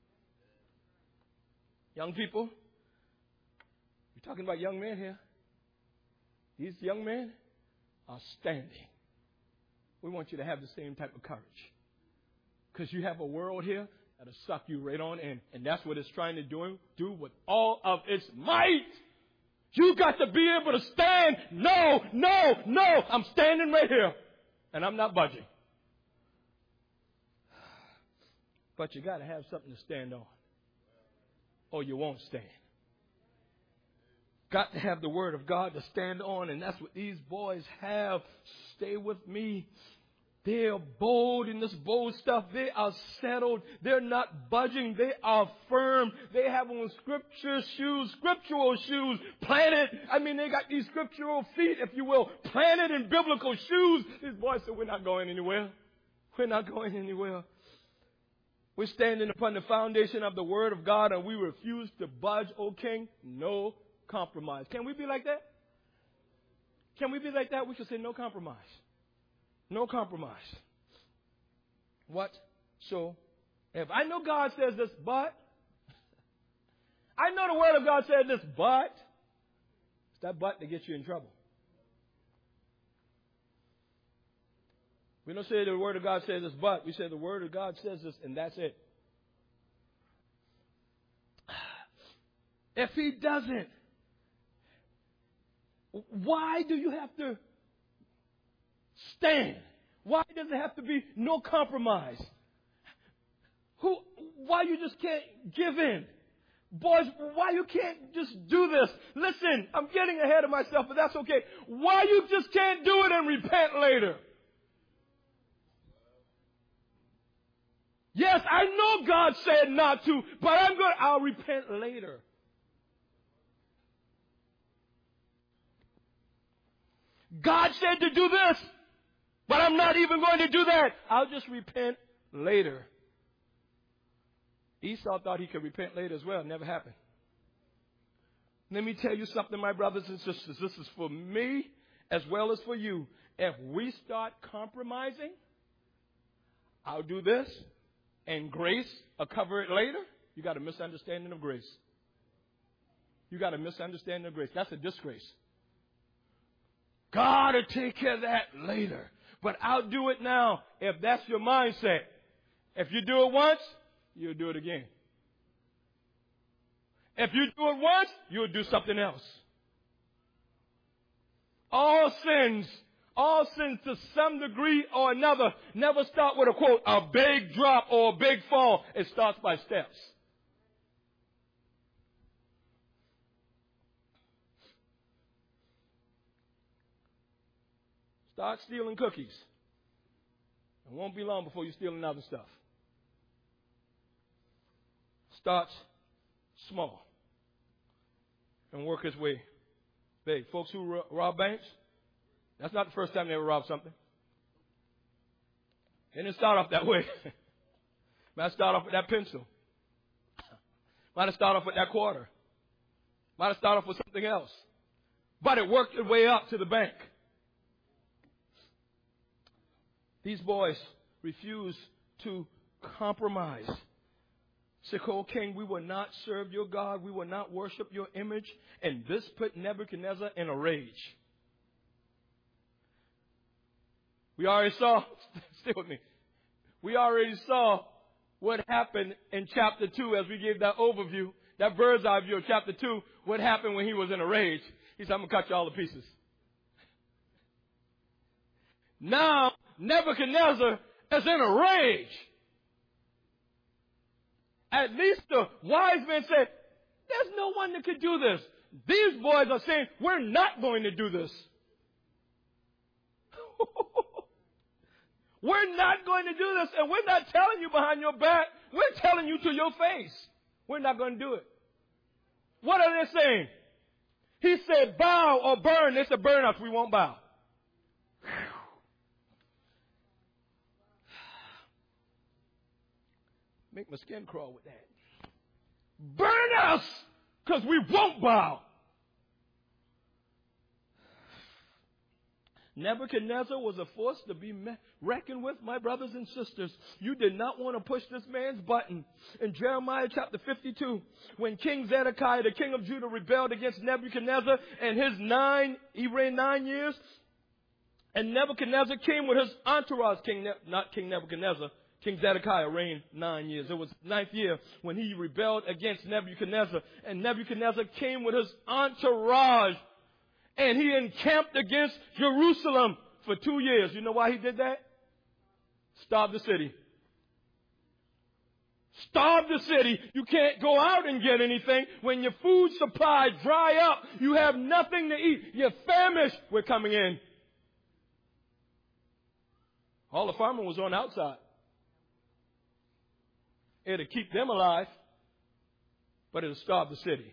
Young people, we're talking about young men here. These young men are standing. We want you to have the same type of courage. Because you have a world here that'll suck you right on in. And that's what it's trying to do with all of its might. You got to be able to stand. No. I'm standing right here. And I'm not budging. But you got to have something to stand on. Or you won't stand. Got to have the Word of God to stand on. And that's what these boys have. Stay with me. They are bold in this bold stuff. They are settled. They're not budging. They are firm. They have on scriptural shoes, planted. They got these scriptural feet, if you will, planted in biblical shoes. These boys said, we're not going anywhere. We're not going anywhere. We're standing upon the foundation of the Word of God, and we refuse to budge, O King. No compromise. Can we be like that? Can we be like that? We should say no compromise. No compromise. Whatsoever. I know God says this, but I know the Word of God says this, but it's that but that gets you in trouble. We don't say the Word of God says this, but we say the Word of God says this, and that's it. If He doesn't, why do you have to stand? Why does it have to be no compromise? Why you just can't give in? Boys, why you can't just do this? Listen, I'm getting ahead of myself, but that's okay. Why you just can't do it and repent later? Yes, I know God said not to, but I'll repent later. God said to do this, but I'm not even going to do that. I'll just repent later. Esau thought he could repent later as well. It never happened. Let me tell you something, my brothers and sisters. This is for me as well as for you. If we start compromising, I'll do this, and grace will cover it later. You got a misunderstanding of grace. You got a misunderstanding of grace. That's a disgrace. God will take care of that later. But I'll do it now if that's your mindset. If you do it once, you'll do it again. If you do it once, you'll do something else. All sins to some degree or another never start with a quote, a big drop or a big fall. It starts by steps. Start stealing cookies. It won't be long before you're stealing other stuff. Start small and work its way big. Folks who rob banks, that's not the first time they ever robbed something. They didn't start off that way. Might start off with that pencil. Might have started off with that quarter. Might have started off with something else. But it worked its way up to the bank. These boys refuse to compromise. Said, "O King, we will not serve your God. We will not worship your image." And this put Nebuchadnezzar in a rage. We already saw, stay with me. We already saw what happened in chapter 2 as we gave that overview, that bird's eye view of chapter 2, what happened when he was in a rage. He said, "I'm going to cut you all to pieces." Now, Nebuchadnezzar is in a rage. At least the wise men said, there's no one that could do this. These boys are saying, we're not going to do this. We're not going to do this, and we're not telling you behind your back. We're telling you to your face. We're not going to do it. What are they saying? He said, bow or burn. They said, burn us. We won't bow. Make my skin crawl with that. Burn us, because we won't bow. Nebuchadnezzar was a force to be reckoned with, my brothers and sisters. You did not want to push this man's button. In Jeremiah chapter 52, when King Zedekiah, the king of Judah, rebelled against Nebuchadnezzar, and he reigned 9 years, and Nebuchadnezzar came with his entourage, not King Nebuchadnezzar. King Zedekiah reigned 9 years. It was the 9th year when he rebelled against Nebuchadnezzar. And Nebuchadnezzar came with his entourage. And he encamped against Jerusalem for 2 years. You know why he did that? Starve the city. Starve the city. You can't go out and get anything. When your food supply dry up, you have nothing to eat. You're famished. We're coming in. All the farming was on the outside. It'll keep them alive, but it'll starve the city.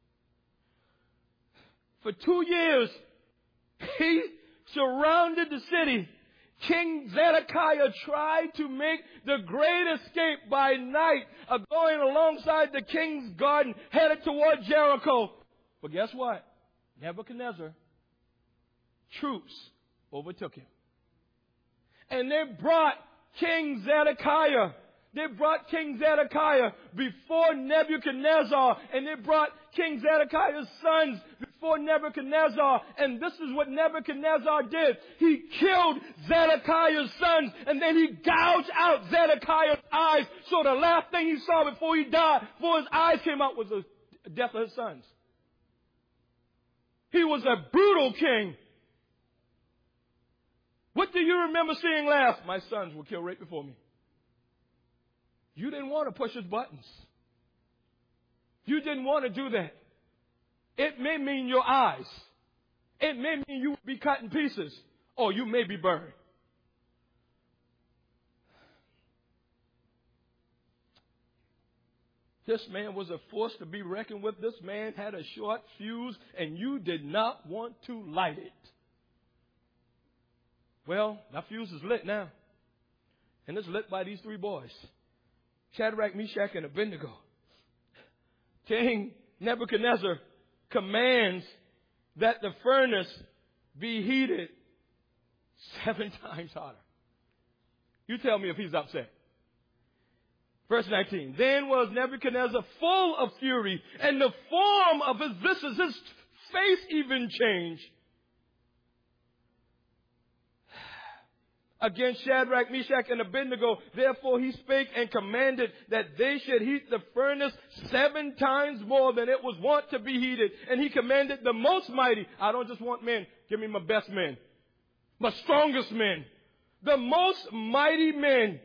For 2 years, he surrounded the city. King Zedekiah tried to make the great escape by night of going alongside the king's garden, headed toward Jericho. But guess what? Nebuchadnezzar, troops overtook him. And they brought King Zedekiah. They brought King Zedekiah before Nebuchadnezzar, and they brought King Zedekiah's sons before Nebuchadnezzar. And this is what Nebuchadnezzar did. He killed Zedekiah's sons, and then he gouged out Zedekiah's eyes. So the last thing he saw before he died, before his eyes came out, was the death of his sons. He was a brutal king. What do you remember seeing last? My sons were killed right before me. You didn't want to push his buttons. You didn't want to do that. It may mean your eyes. It may mean you will be cut in pieces, or you may be burned. This man was a force to be reckoned with. This man had a short fuse, and you did not want to light it. Well, that fuse is lit now. And it's lit by these 3 boys. Shadrach, Meshach, and Abednego. King Nebuchadnezzar commands that the furnace be heated 7 times hotter. You tell me if he's upset. Verse 19. Then was Nebuchadnezzar full of fury, and the form of his visage, his face even changed. Against Shadrach, Meshach, and Abednego, therefore he spake and commanded that they should heat the furnace 7 times more than it was wont to be heated. And he commanded the most mighty. I don't just want men. Give me my best men. My strongest men. The most mighty men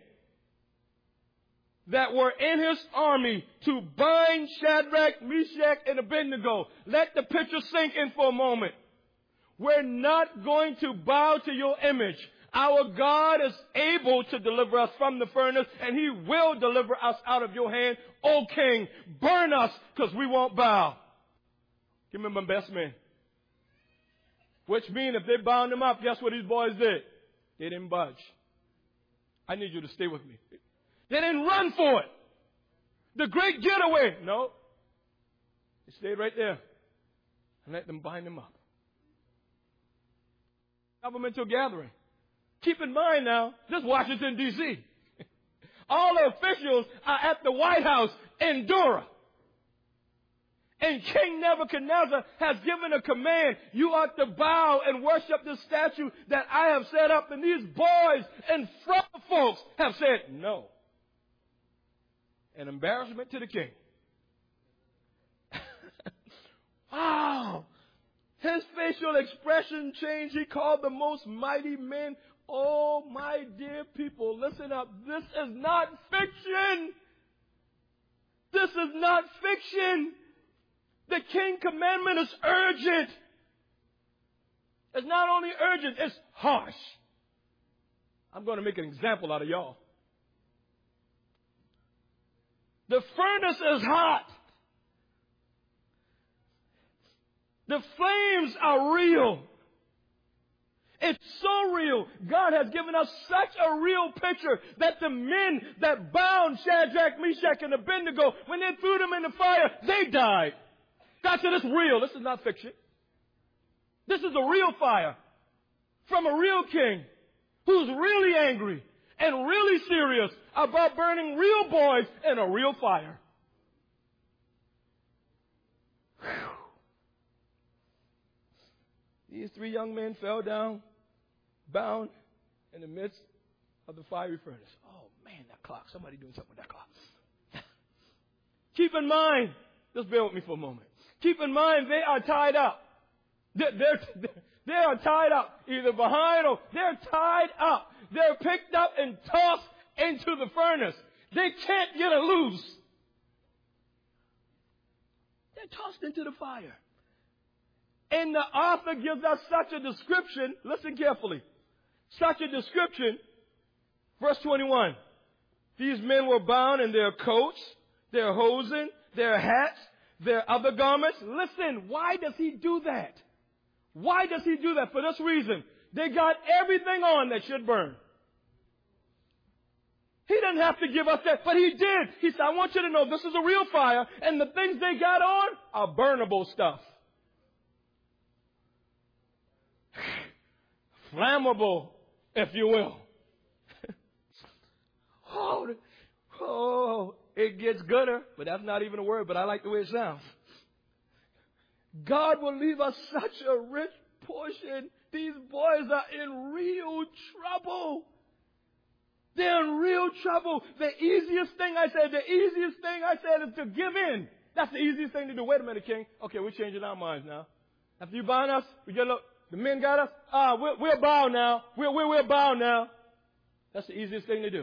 that were in his army to bind Shadrach, Meshach, and Abednego. Let the picture sink in for a moment. We're not going to bow to your image. Our God is able to deliver us from the furnace, and he will deliver us out of your hand. O king, burn us, because we won't bow. Give me my best men. Which means if they bound them up, guess what these boys did? They didn't budge. I need you to stay with me. They didn't run for it. The great getaway. No. They stayed right there and let them bind them up. Governmental gathering. Keep in mind now, this is Washington, D.C. All the officials are at the White House in Dura. And King Nebuchadnezzar has given a command. You ought to bow and worship the statue that I have set up. And these boys and front folks have said no. An embarrassment to the king. Wow. His facial expression changed. He called the most mighty men. Oh, my dear people, listen up. This is not fiction. This is not fiction. The king commandment is urgent. It's not only urgent, it's harsh. I'm going to make an example out of y'all. The furnace is hot. The flames are real. It's so real. God has given us such a real picture that the men that bound Shadrach, Meshach, and Abednego, when they threw them in the fire, they died. God said it's real. This is not fiction. This is a real fire from a real king who's really angry and really serious about burning real boys in a real fire. Whew. These 3 young men fell down, bound in the midst of the fiery furnace. Oh, man, that clock. Somebody doing something with that clock. Keep in mind, just bear with me for a moment. Keep in mind, they are tied up. They are tied up, either behind or they're tied up. They're picked up and tossed into the furnace. They can't get it loose. They're tossed into the fire. And the author gives us such a description, listen carefully, such a description Verse 21. These men were bound in their coats, their hosen, their hats, their other garments. Listen, why does he do that? Why does he do that? For this reason. They got everything on that should burn. He didn't have to give us that, but he did. He said, I want you to know this is a real fire, and the things they got on are burnable stuff. Flammable, if you will. It gets gooder, but that's not even a word, but I like the way it sounds. God will leave us such a rich portion. These boys are in real trouble. They're in real trouble. The easiest thing I said is to give in. That's the easiest thing to do. Wait a minute, King. Okay, we're changing our minds now. After you bind us, the men got us. We'll bow now. We'll bow now. That's the easiest thing to do.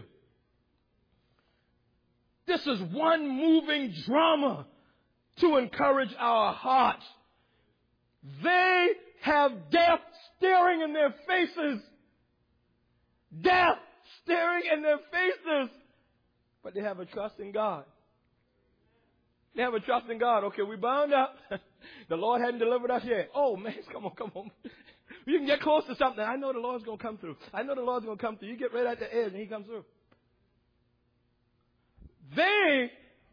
This is one moving drama to encourage our hearts. They have death staring in their faces. Death staring in their faces. But they have a trust in God. They have a trust in God. Okay, we bound up. The Lord hadn't delivered us yet. Oh, man, come on. You can get close to something. I know the Lord's going to come through. You get right at the edge and he comes through. They,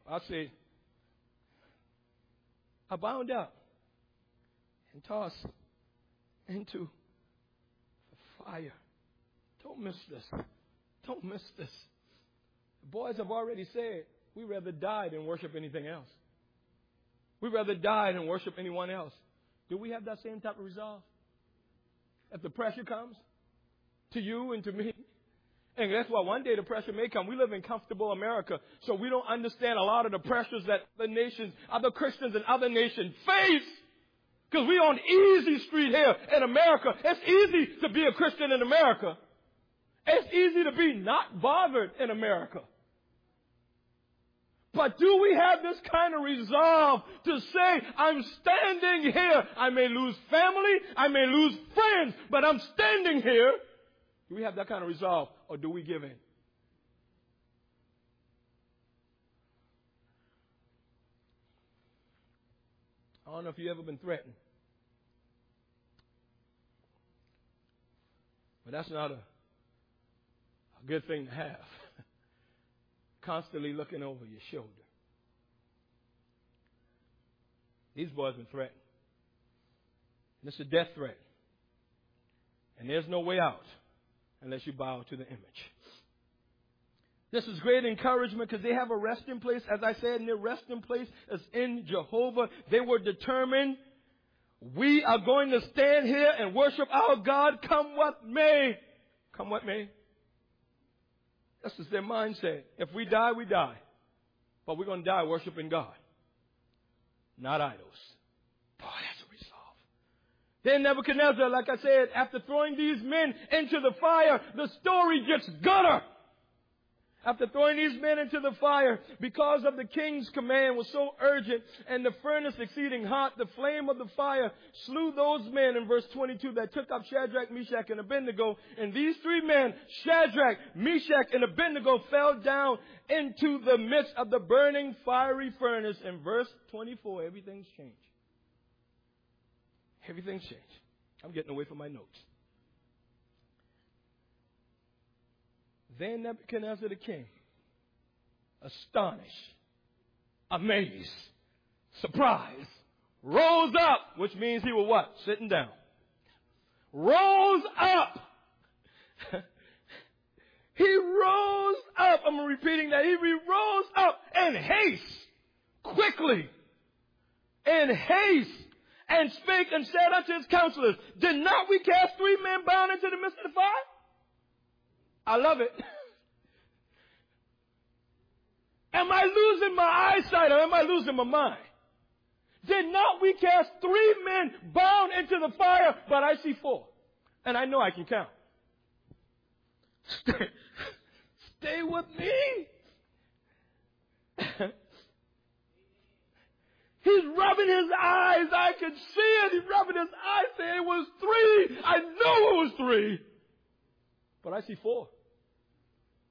are bound up and tossed into the fire. Don't miss this. Don't miss this. The boys have already said, we'd rather die than worship anything else. We'd rather die than worship anyone else. Do we have that same type of resolve? If the pressure comes to you and to me, and that's why one day the pressure may come. We live in comfortable America, so we don't understand a lot of the pressures that other nations, other Christians in other nations face. Because we're on easy street here in America. It's easy to be a Christian in America. It's easy to be not bothered in America. But do we have this kind of resolve to say, I'm standing here. I may lose family, I may lose friends, but I'm standing here. Do we have that kind of resolve, or do we give in? I don't know if you've ever been threatened. But that's not a good thing to have. Constantly looking over your shoulder. These boys have been threatened. And it's a death threat. And there's no way out unless you bow to the image. This is great encouragement because they have a resting place. As I said, and their resting place is in Jehovah. They were determined, we are going to stand here and worship our God come what may. Come what may. This is their mindset. If we die, we die. But we're going to die worshiping God, not idols. Boy, that's a resolve. Then Nebuchadnezzar, like I said, after throwing these men into the fire, the story gets gooder. After throwing these men into the fire, because of the king's command was so urgent and the furnace exceeding hot, the flame of the fire slew those men in verse 22 that took up Shadrach, Meshach, and Abednego. And these three men, Shadrach, Meshach, and Abednego, fell down into the midst of the burning fiery furnace. In verse 24, everything's changed. Everything's changed. I'm getting away from my notes. Then Nebuchadnezzar the king, astonished, amazed, surprised, rose up, which means he was what? Sitting down. Rose up. He rose up. I'm repeating that. He rose up in haste, quickly, in haste, and spake and said unto his counselors, did not we cast three men bound into the midst of the fire? I love it. Am I losing my eyesight or am I losing my mind? Did not we cast three men bound into the fire? But I see four. And I know I can count. Stay with me. He's rubbing his eyes. I could see it. He's rubbing his eyes saying it was three. I know it was three. But I see four.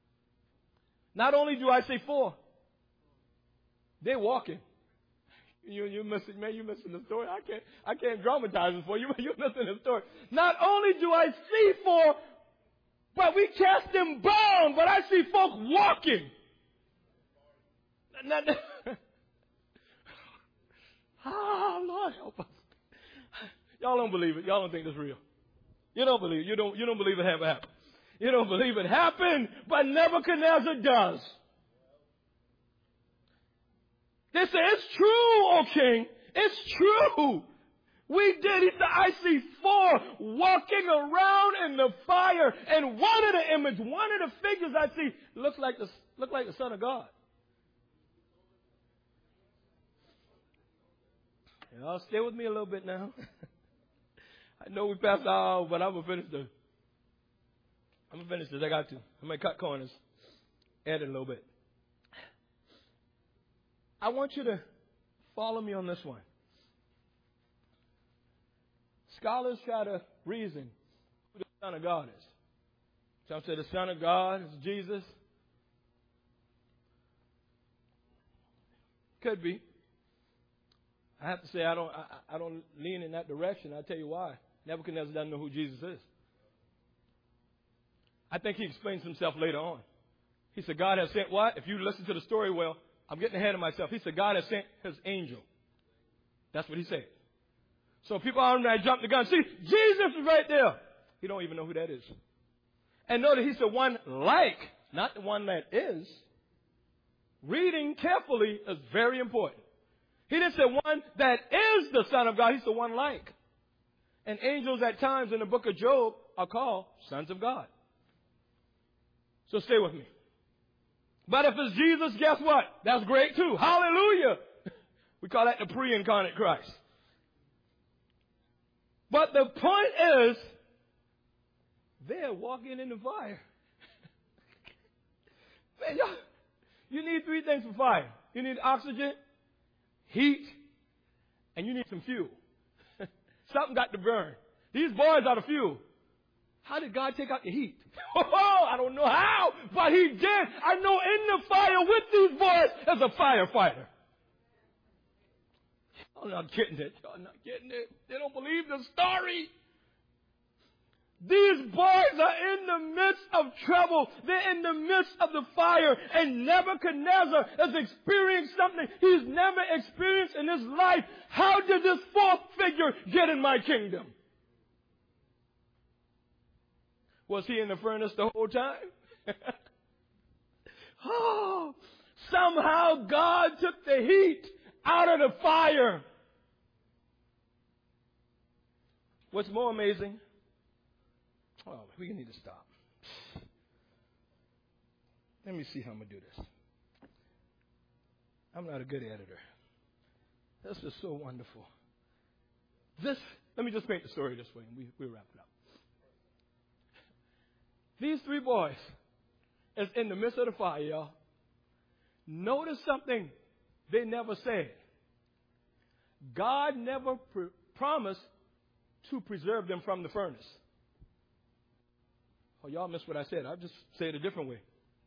Not only do I see 4, they're walking. You're missing, man, you're missing the story. I can't dramatize it for you, but you're missing the story. Not only do I see 4, but we cast them bound, but I see folk walking. Lord help us. Y'all don't believe it. Y'all don't think it's real. You don't believe it. You don't believe it ever happened. You don't believe it happened, but Nebuchadnezzar does. They say, it's true, O king. It's true. We did. He said, I see 4 walking around in the fire. And one of the images, one of the figures I see look like the Son of God. Y'all stay with me a little bit now. I know we passed out, but I'm going to finish this. I got to. I'm going to cut corners. Add it a little bit. I want you to follow me on this one. Scholars try to reason who the Son of God is. Some say the Son of God is Jesus. Could be. I have to say I don't lean in that direction. I'll tell you why. Nebuchadnezzar doesn't know who Jesus is. I think he explains himself later on. He said, God has sent what? If you listen to the story well, I'm getting ahead of myself. He said, God has sent his angel. That's what he said. So people around there jump the gun. See, Jesus is right there. He don't even know who that is. And notice he said one like, not the one that is. Reading carefully is very important. He didn't say one that is the Son of God. He said one like. And angels at times in the book of Job are called sons of God. So stay with me. But if it's Jesus, guess what? That's great too. Hallelujah. We call that the pre-incarnate Christ. But the point is, they're walking in the fire. Man, you need 3 things for fire. You need oxygen, heat, and you need some fuel. Something got to burn. These boys are the fuel. How did God take out the heat? Oh, I don't know how, but he did. I know in the fire with these boys there's a firefighter. Y'all not getting it. Y'all not getting it. They don't believe the story. These boys are in the midst of trouble. They're in the midst of the fire. And Nebuchadnezzar is experiencing something he's never experienced in his life. How did this 4th figure get in my kingdom? Was he in the furnace the whole time? Oh, somehow God took the heat out of the fire. What's more amazing? Oh, we need to stop. Let me see how I'm going to do this. I'm not a good editor. This is so wonderful. Let me just paint the story this way, and we'll wrap it up. These 3 boys is in the midst of the fire, y'all. Notice something they never said. God never promised to preserve them from the furnace. Oh, y'all missed what I said. I'll just say it a different way.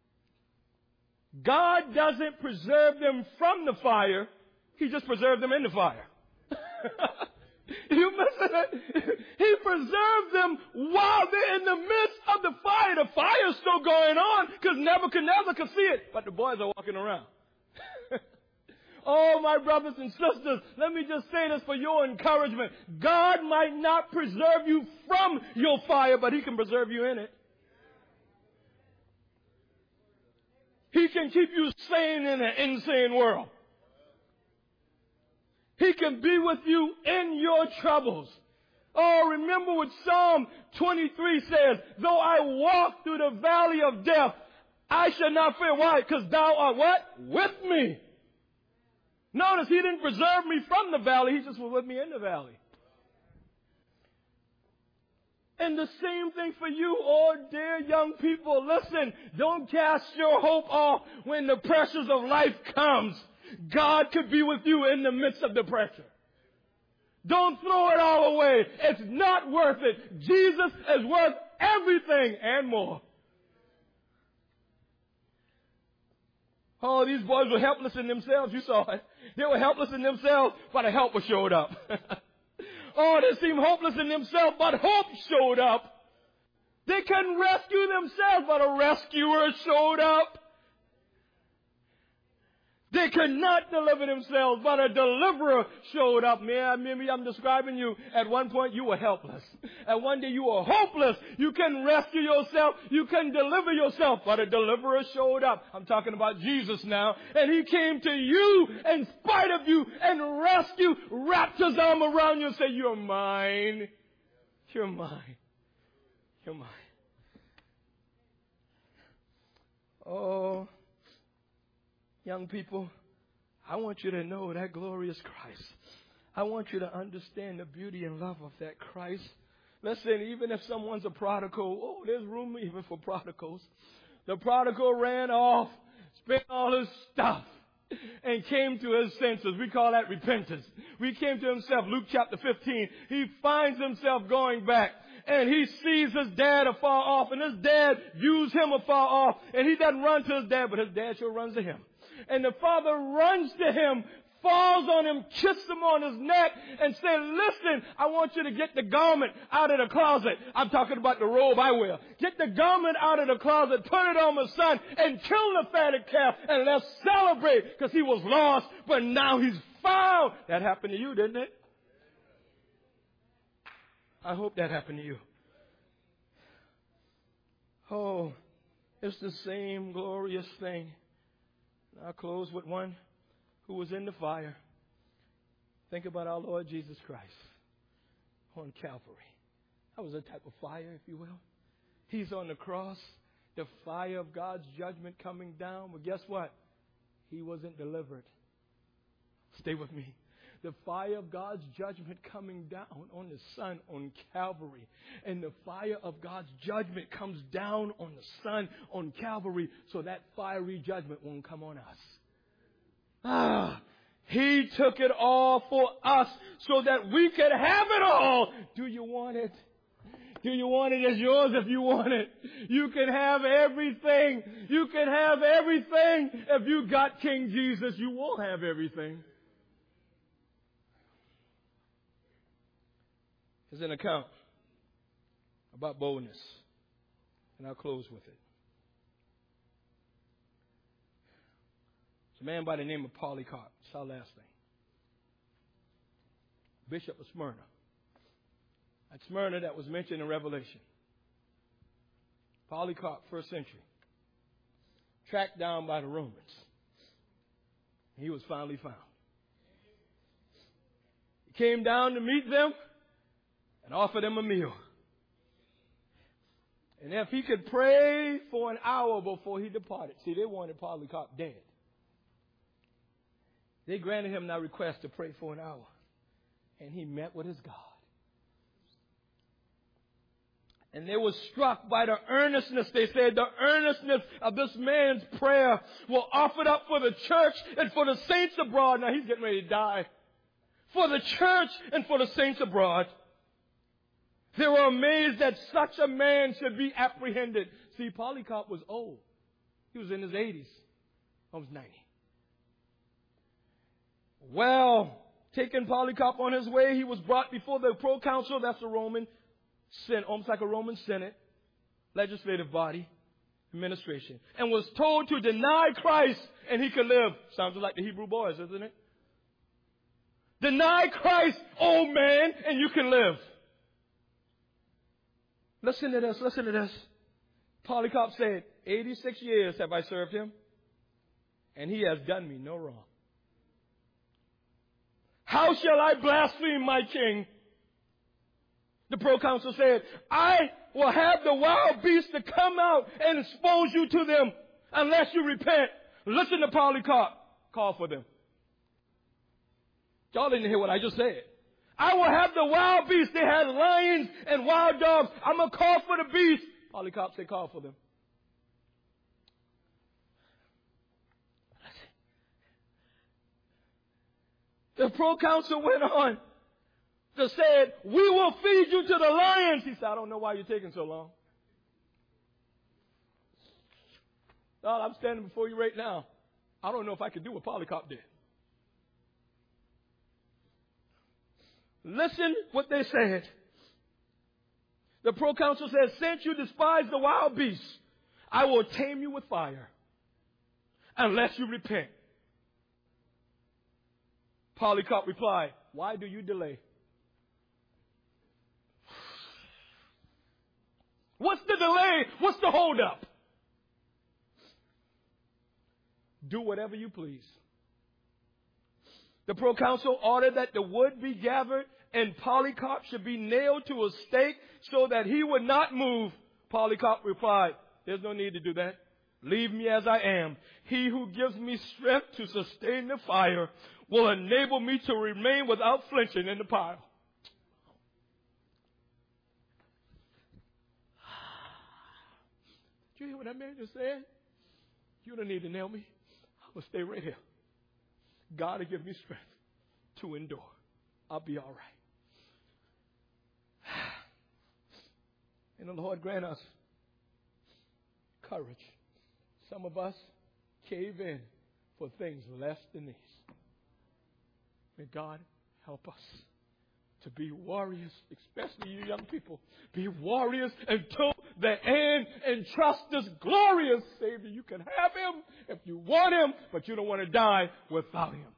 God doesn't preserve them from the fire. He just preserved them in the fire. You missing it? He preserved them while they're in the midst of the fire. The fire's still going on because Nebuchadnezzar could see it, but the boys are walking around. Oh, my brothers and sisters, let me just say this for your encouragement. God might not preserve you from your fire, but he can preserve you in it. He can keep you sane in an insane world. He can be with you in your troubles. Oh, remember what Psalm 23 says, though I walk through the valley of death, I shall not fear. Why? Because thou art what? With me. Notice he didn't preserve me from the valley. He just was with me in the valley. And the same thing for you, oh dear young people. Listen, don't cast your hope off when the pressures of life comes. God could be with you in the midst of the pressure. Don't throw it all away. It's not worth it. Jesus is worth everything and more. Oh, these boys were helpless in themselves. You saw it. They were helpless in themselves, but a helper showed up. Oh, they seemed hopeless in themselves, but hope showed up. They couldn't rescue themselves, but a rescuer showed up. They could not deliver themselves, but a deliverer showed up. Maybe I'm describing you. At one point, you were helpless. At one day, you were hopeless. You couldn't rescue yourself. You couldn't deliver yourself, but a deliverer showed up. I'm talking about Jesus now. And he came to you in spite of you and rescued, wrapped his arm around you and said, you're mine. You're mine. You're mine. Oh, young people, I want you to know that glorious Christ. I want you to understand the beauty and love of that Christ. Listen, even if someone's a prodigal, oh, there's room even for prodigals. The prodigal ran off, spent all his stuff, and came to his senses. We call that repentance. He came to himself. Luke chapter 15. He finds himself going back. And he sees his dad afar off, and his dad views him afar off, and he doesn't run to his dad, but his dad sure runs to him. And the father runs to him, falls on him, kisses him on his neck, and says, listen, I want you to get the garment out of the closet. I'm talking about the robe I wear. Get the garment out of the closet, put it on my son, and kill the fatted calf, and let's celebrate, because he was lost, but now he's found. That happened to you, didn't it? I hope that happened to you. Oh, it's the same glorious thing. I'll close with one who was in the fire. Think about our Lord Jesus Christ on Calvary. That was a type of fire, if you will. He's on the cross, the fire of God's judgment coming down. But guess what? He wasn't delivered. Stay with me. The fire of God's judgment coming down on the Son on Calvary. And the fire of God's judgment comes down on the Son on Calvary so that fiery judgment won't come on us. He took it all for us so that we could have it all. Do you want it? Do you want it as yours if you want it? You can have everything. You can have everything. If you got King Jesus, you will have everything. Is an account about boldness. And I'll close with it. It's a man by the name of Polycarp. It's our last thing. Bishop of Smyrna. At Smyrna that was mentioned in Revelation. Polycarp, first century. Tracked down by the Romans. He was finally found. He came down to meet them and offer them a meal. And if he could pray for an hour before he departed. See, they wanted Polycarp dead. They granted him that request to pray for an hour. And he met with his God. And they were struck by the earnestness. They said the earnestness of this man's prayer were offered up for the church and for the saints abroad. Now he's getting ready to die. For the church and for the saints abroad. They were amazed that such a man should be apprehended. See, Polycarp was old. He was in his 80s. Almost 90. Well, taking Polycarp on his way, he was brought before the proconsul. That's a Roman Senate, almost like a Roman Senate, legislative body, administration, and was told to deny Christ and he could live. Sounds like the Hebrew boys, isn't it? Deny Christ, old man, and you can live. Listen to this, listen to this. Polycarp said, 86 years have I served him, and he has done me no wrong. How shall I blaspheme my king? The proconsul said, I will have the wild beasts to come out and expose you to them unless you repent. Listen to Polycarp. Call for them. Y'all didn't hear what I just said. I will have the wild beasts. They had lions and wild dogs. I'm going to call for the beasts. Polycarp said, call for them. The proconsul went on to say, we will feed you to the lions. He said, I don't know why you're taking so long. God, I'm standing before you right now. I don't know if I could do what Polycarp did. Listen what they said. The proconsul says, since you despise the wild beasts, I will tame you with fire unless you repent. Polycarp replied, why do you delay? What's the delay? What's the holdup? Do whatever you please. The proconsul ordered that the wood be gathered and Polycarp should be nailed to a stake so that he would not move. Polycarp replied, there's no need to do that. Leave me as I am. He who gives me strength to sustain the fire will enable me to remain without flinching in the pile. Did you hear what that man just said? You don't need to nail me. I'm going to stay right here. God will give me strength to endure. I'll be all right. And the Lord grant us courage. Some of us cave in for things less than these. May God help us to be warriors, especially you young people. Be warriors until the end and trust this glorious Savior. You can have Him if you want Him, but you don't want to die without Him.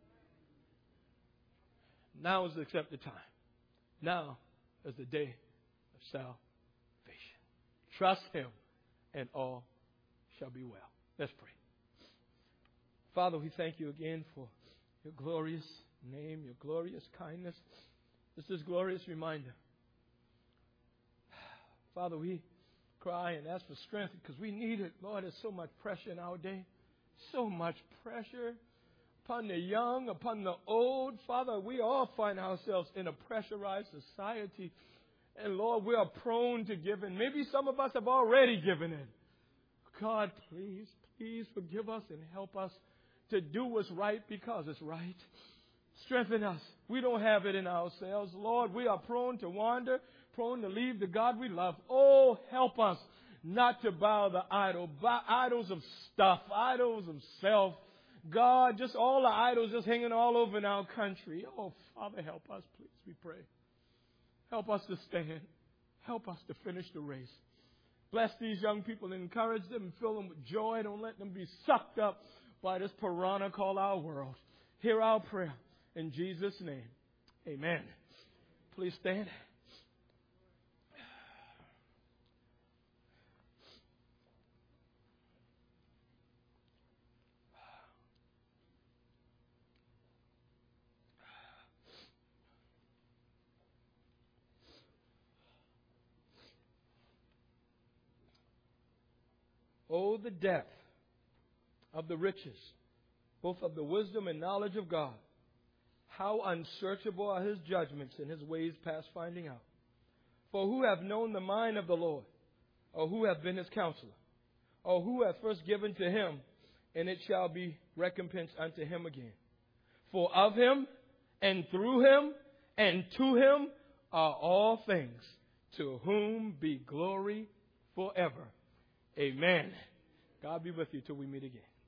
Now is the accepted time. Now is the day of salvation. Trust Him and all shall be well. Let's pray. Father, we thank you again for your glorious name, your glorious kindness. This glorious reminder. Father, we cry and ask for strength because we need it. Lord, there's so much pressure in our day. So much pressure upon the young, upon the old. Father, we all find ourselves in a pressurized society. And Lord, we are prone to giving. Maybe some of us have already given in. God, please, please forgive us and help us to do what's right because it's right. Strengthen us. We don't have it in ourselves. Lord, we are prone to wander, prone to leave the God we love. Oh, help us not to bow the idols of stuff, idols of self. God, just all the idols just hanging all over in our country. Oh, Father, help us, please, we pray. Help us to stand. Help us to finish the race. Bless these young people and encourage them and fill them with joy. Don't let them be sucked up by this piranha called our world. Hear our prayer in Jesus' name. Amen. Please stand. Oh, the depth of the riches, both of the wisdom and knowledge of God. How unsearchable are His judgments and His ways past finding out. For who have known the mind of the Lord? Or who have been His counselor? Or who hath first given to Him, and it shall be recompensed unto Him again? For of Him, and through Him, and to Him are all things, to whom be glory forever. Amen. God be with you till we meet again.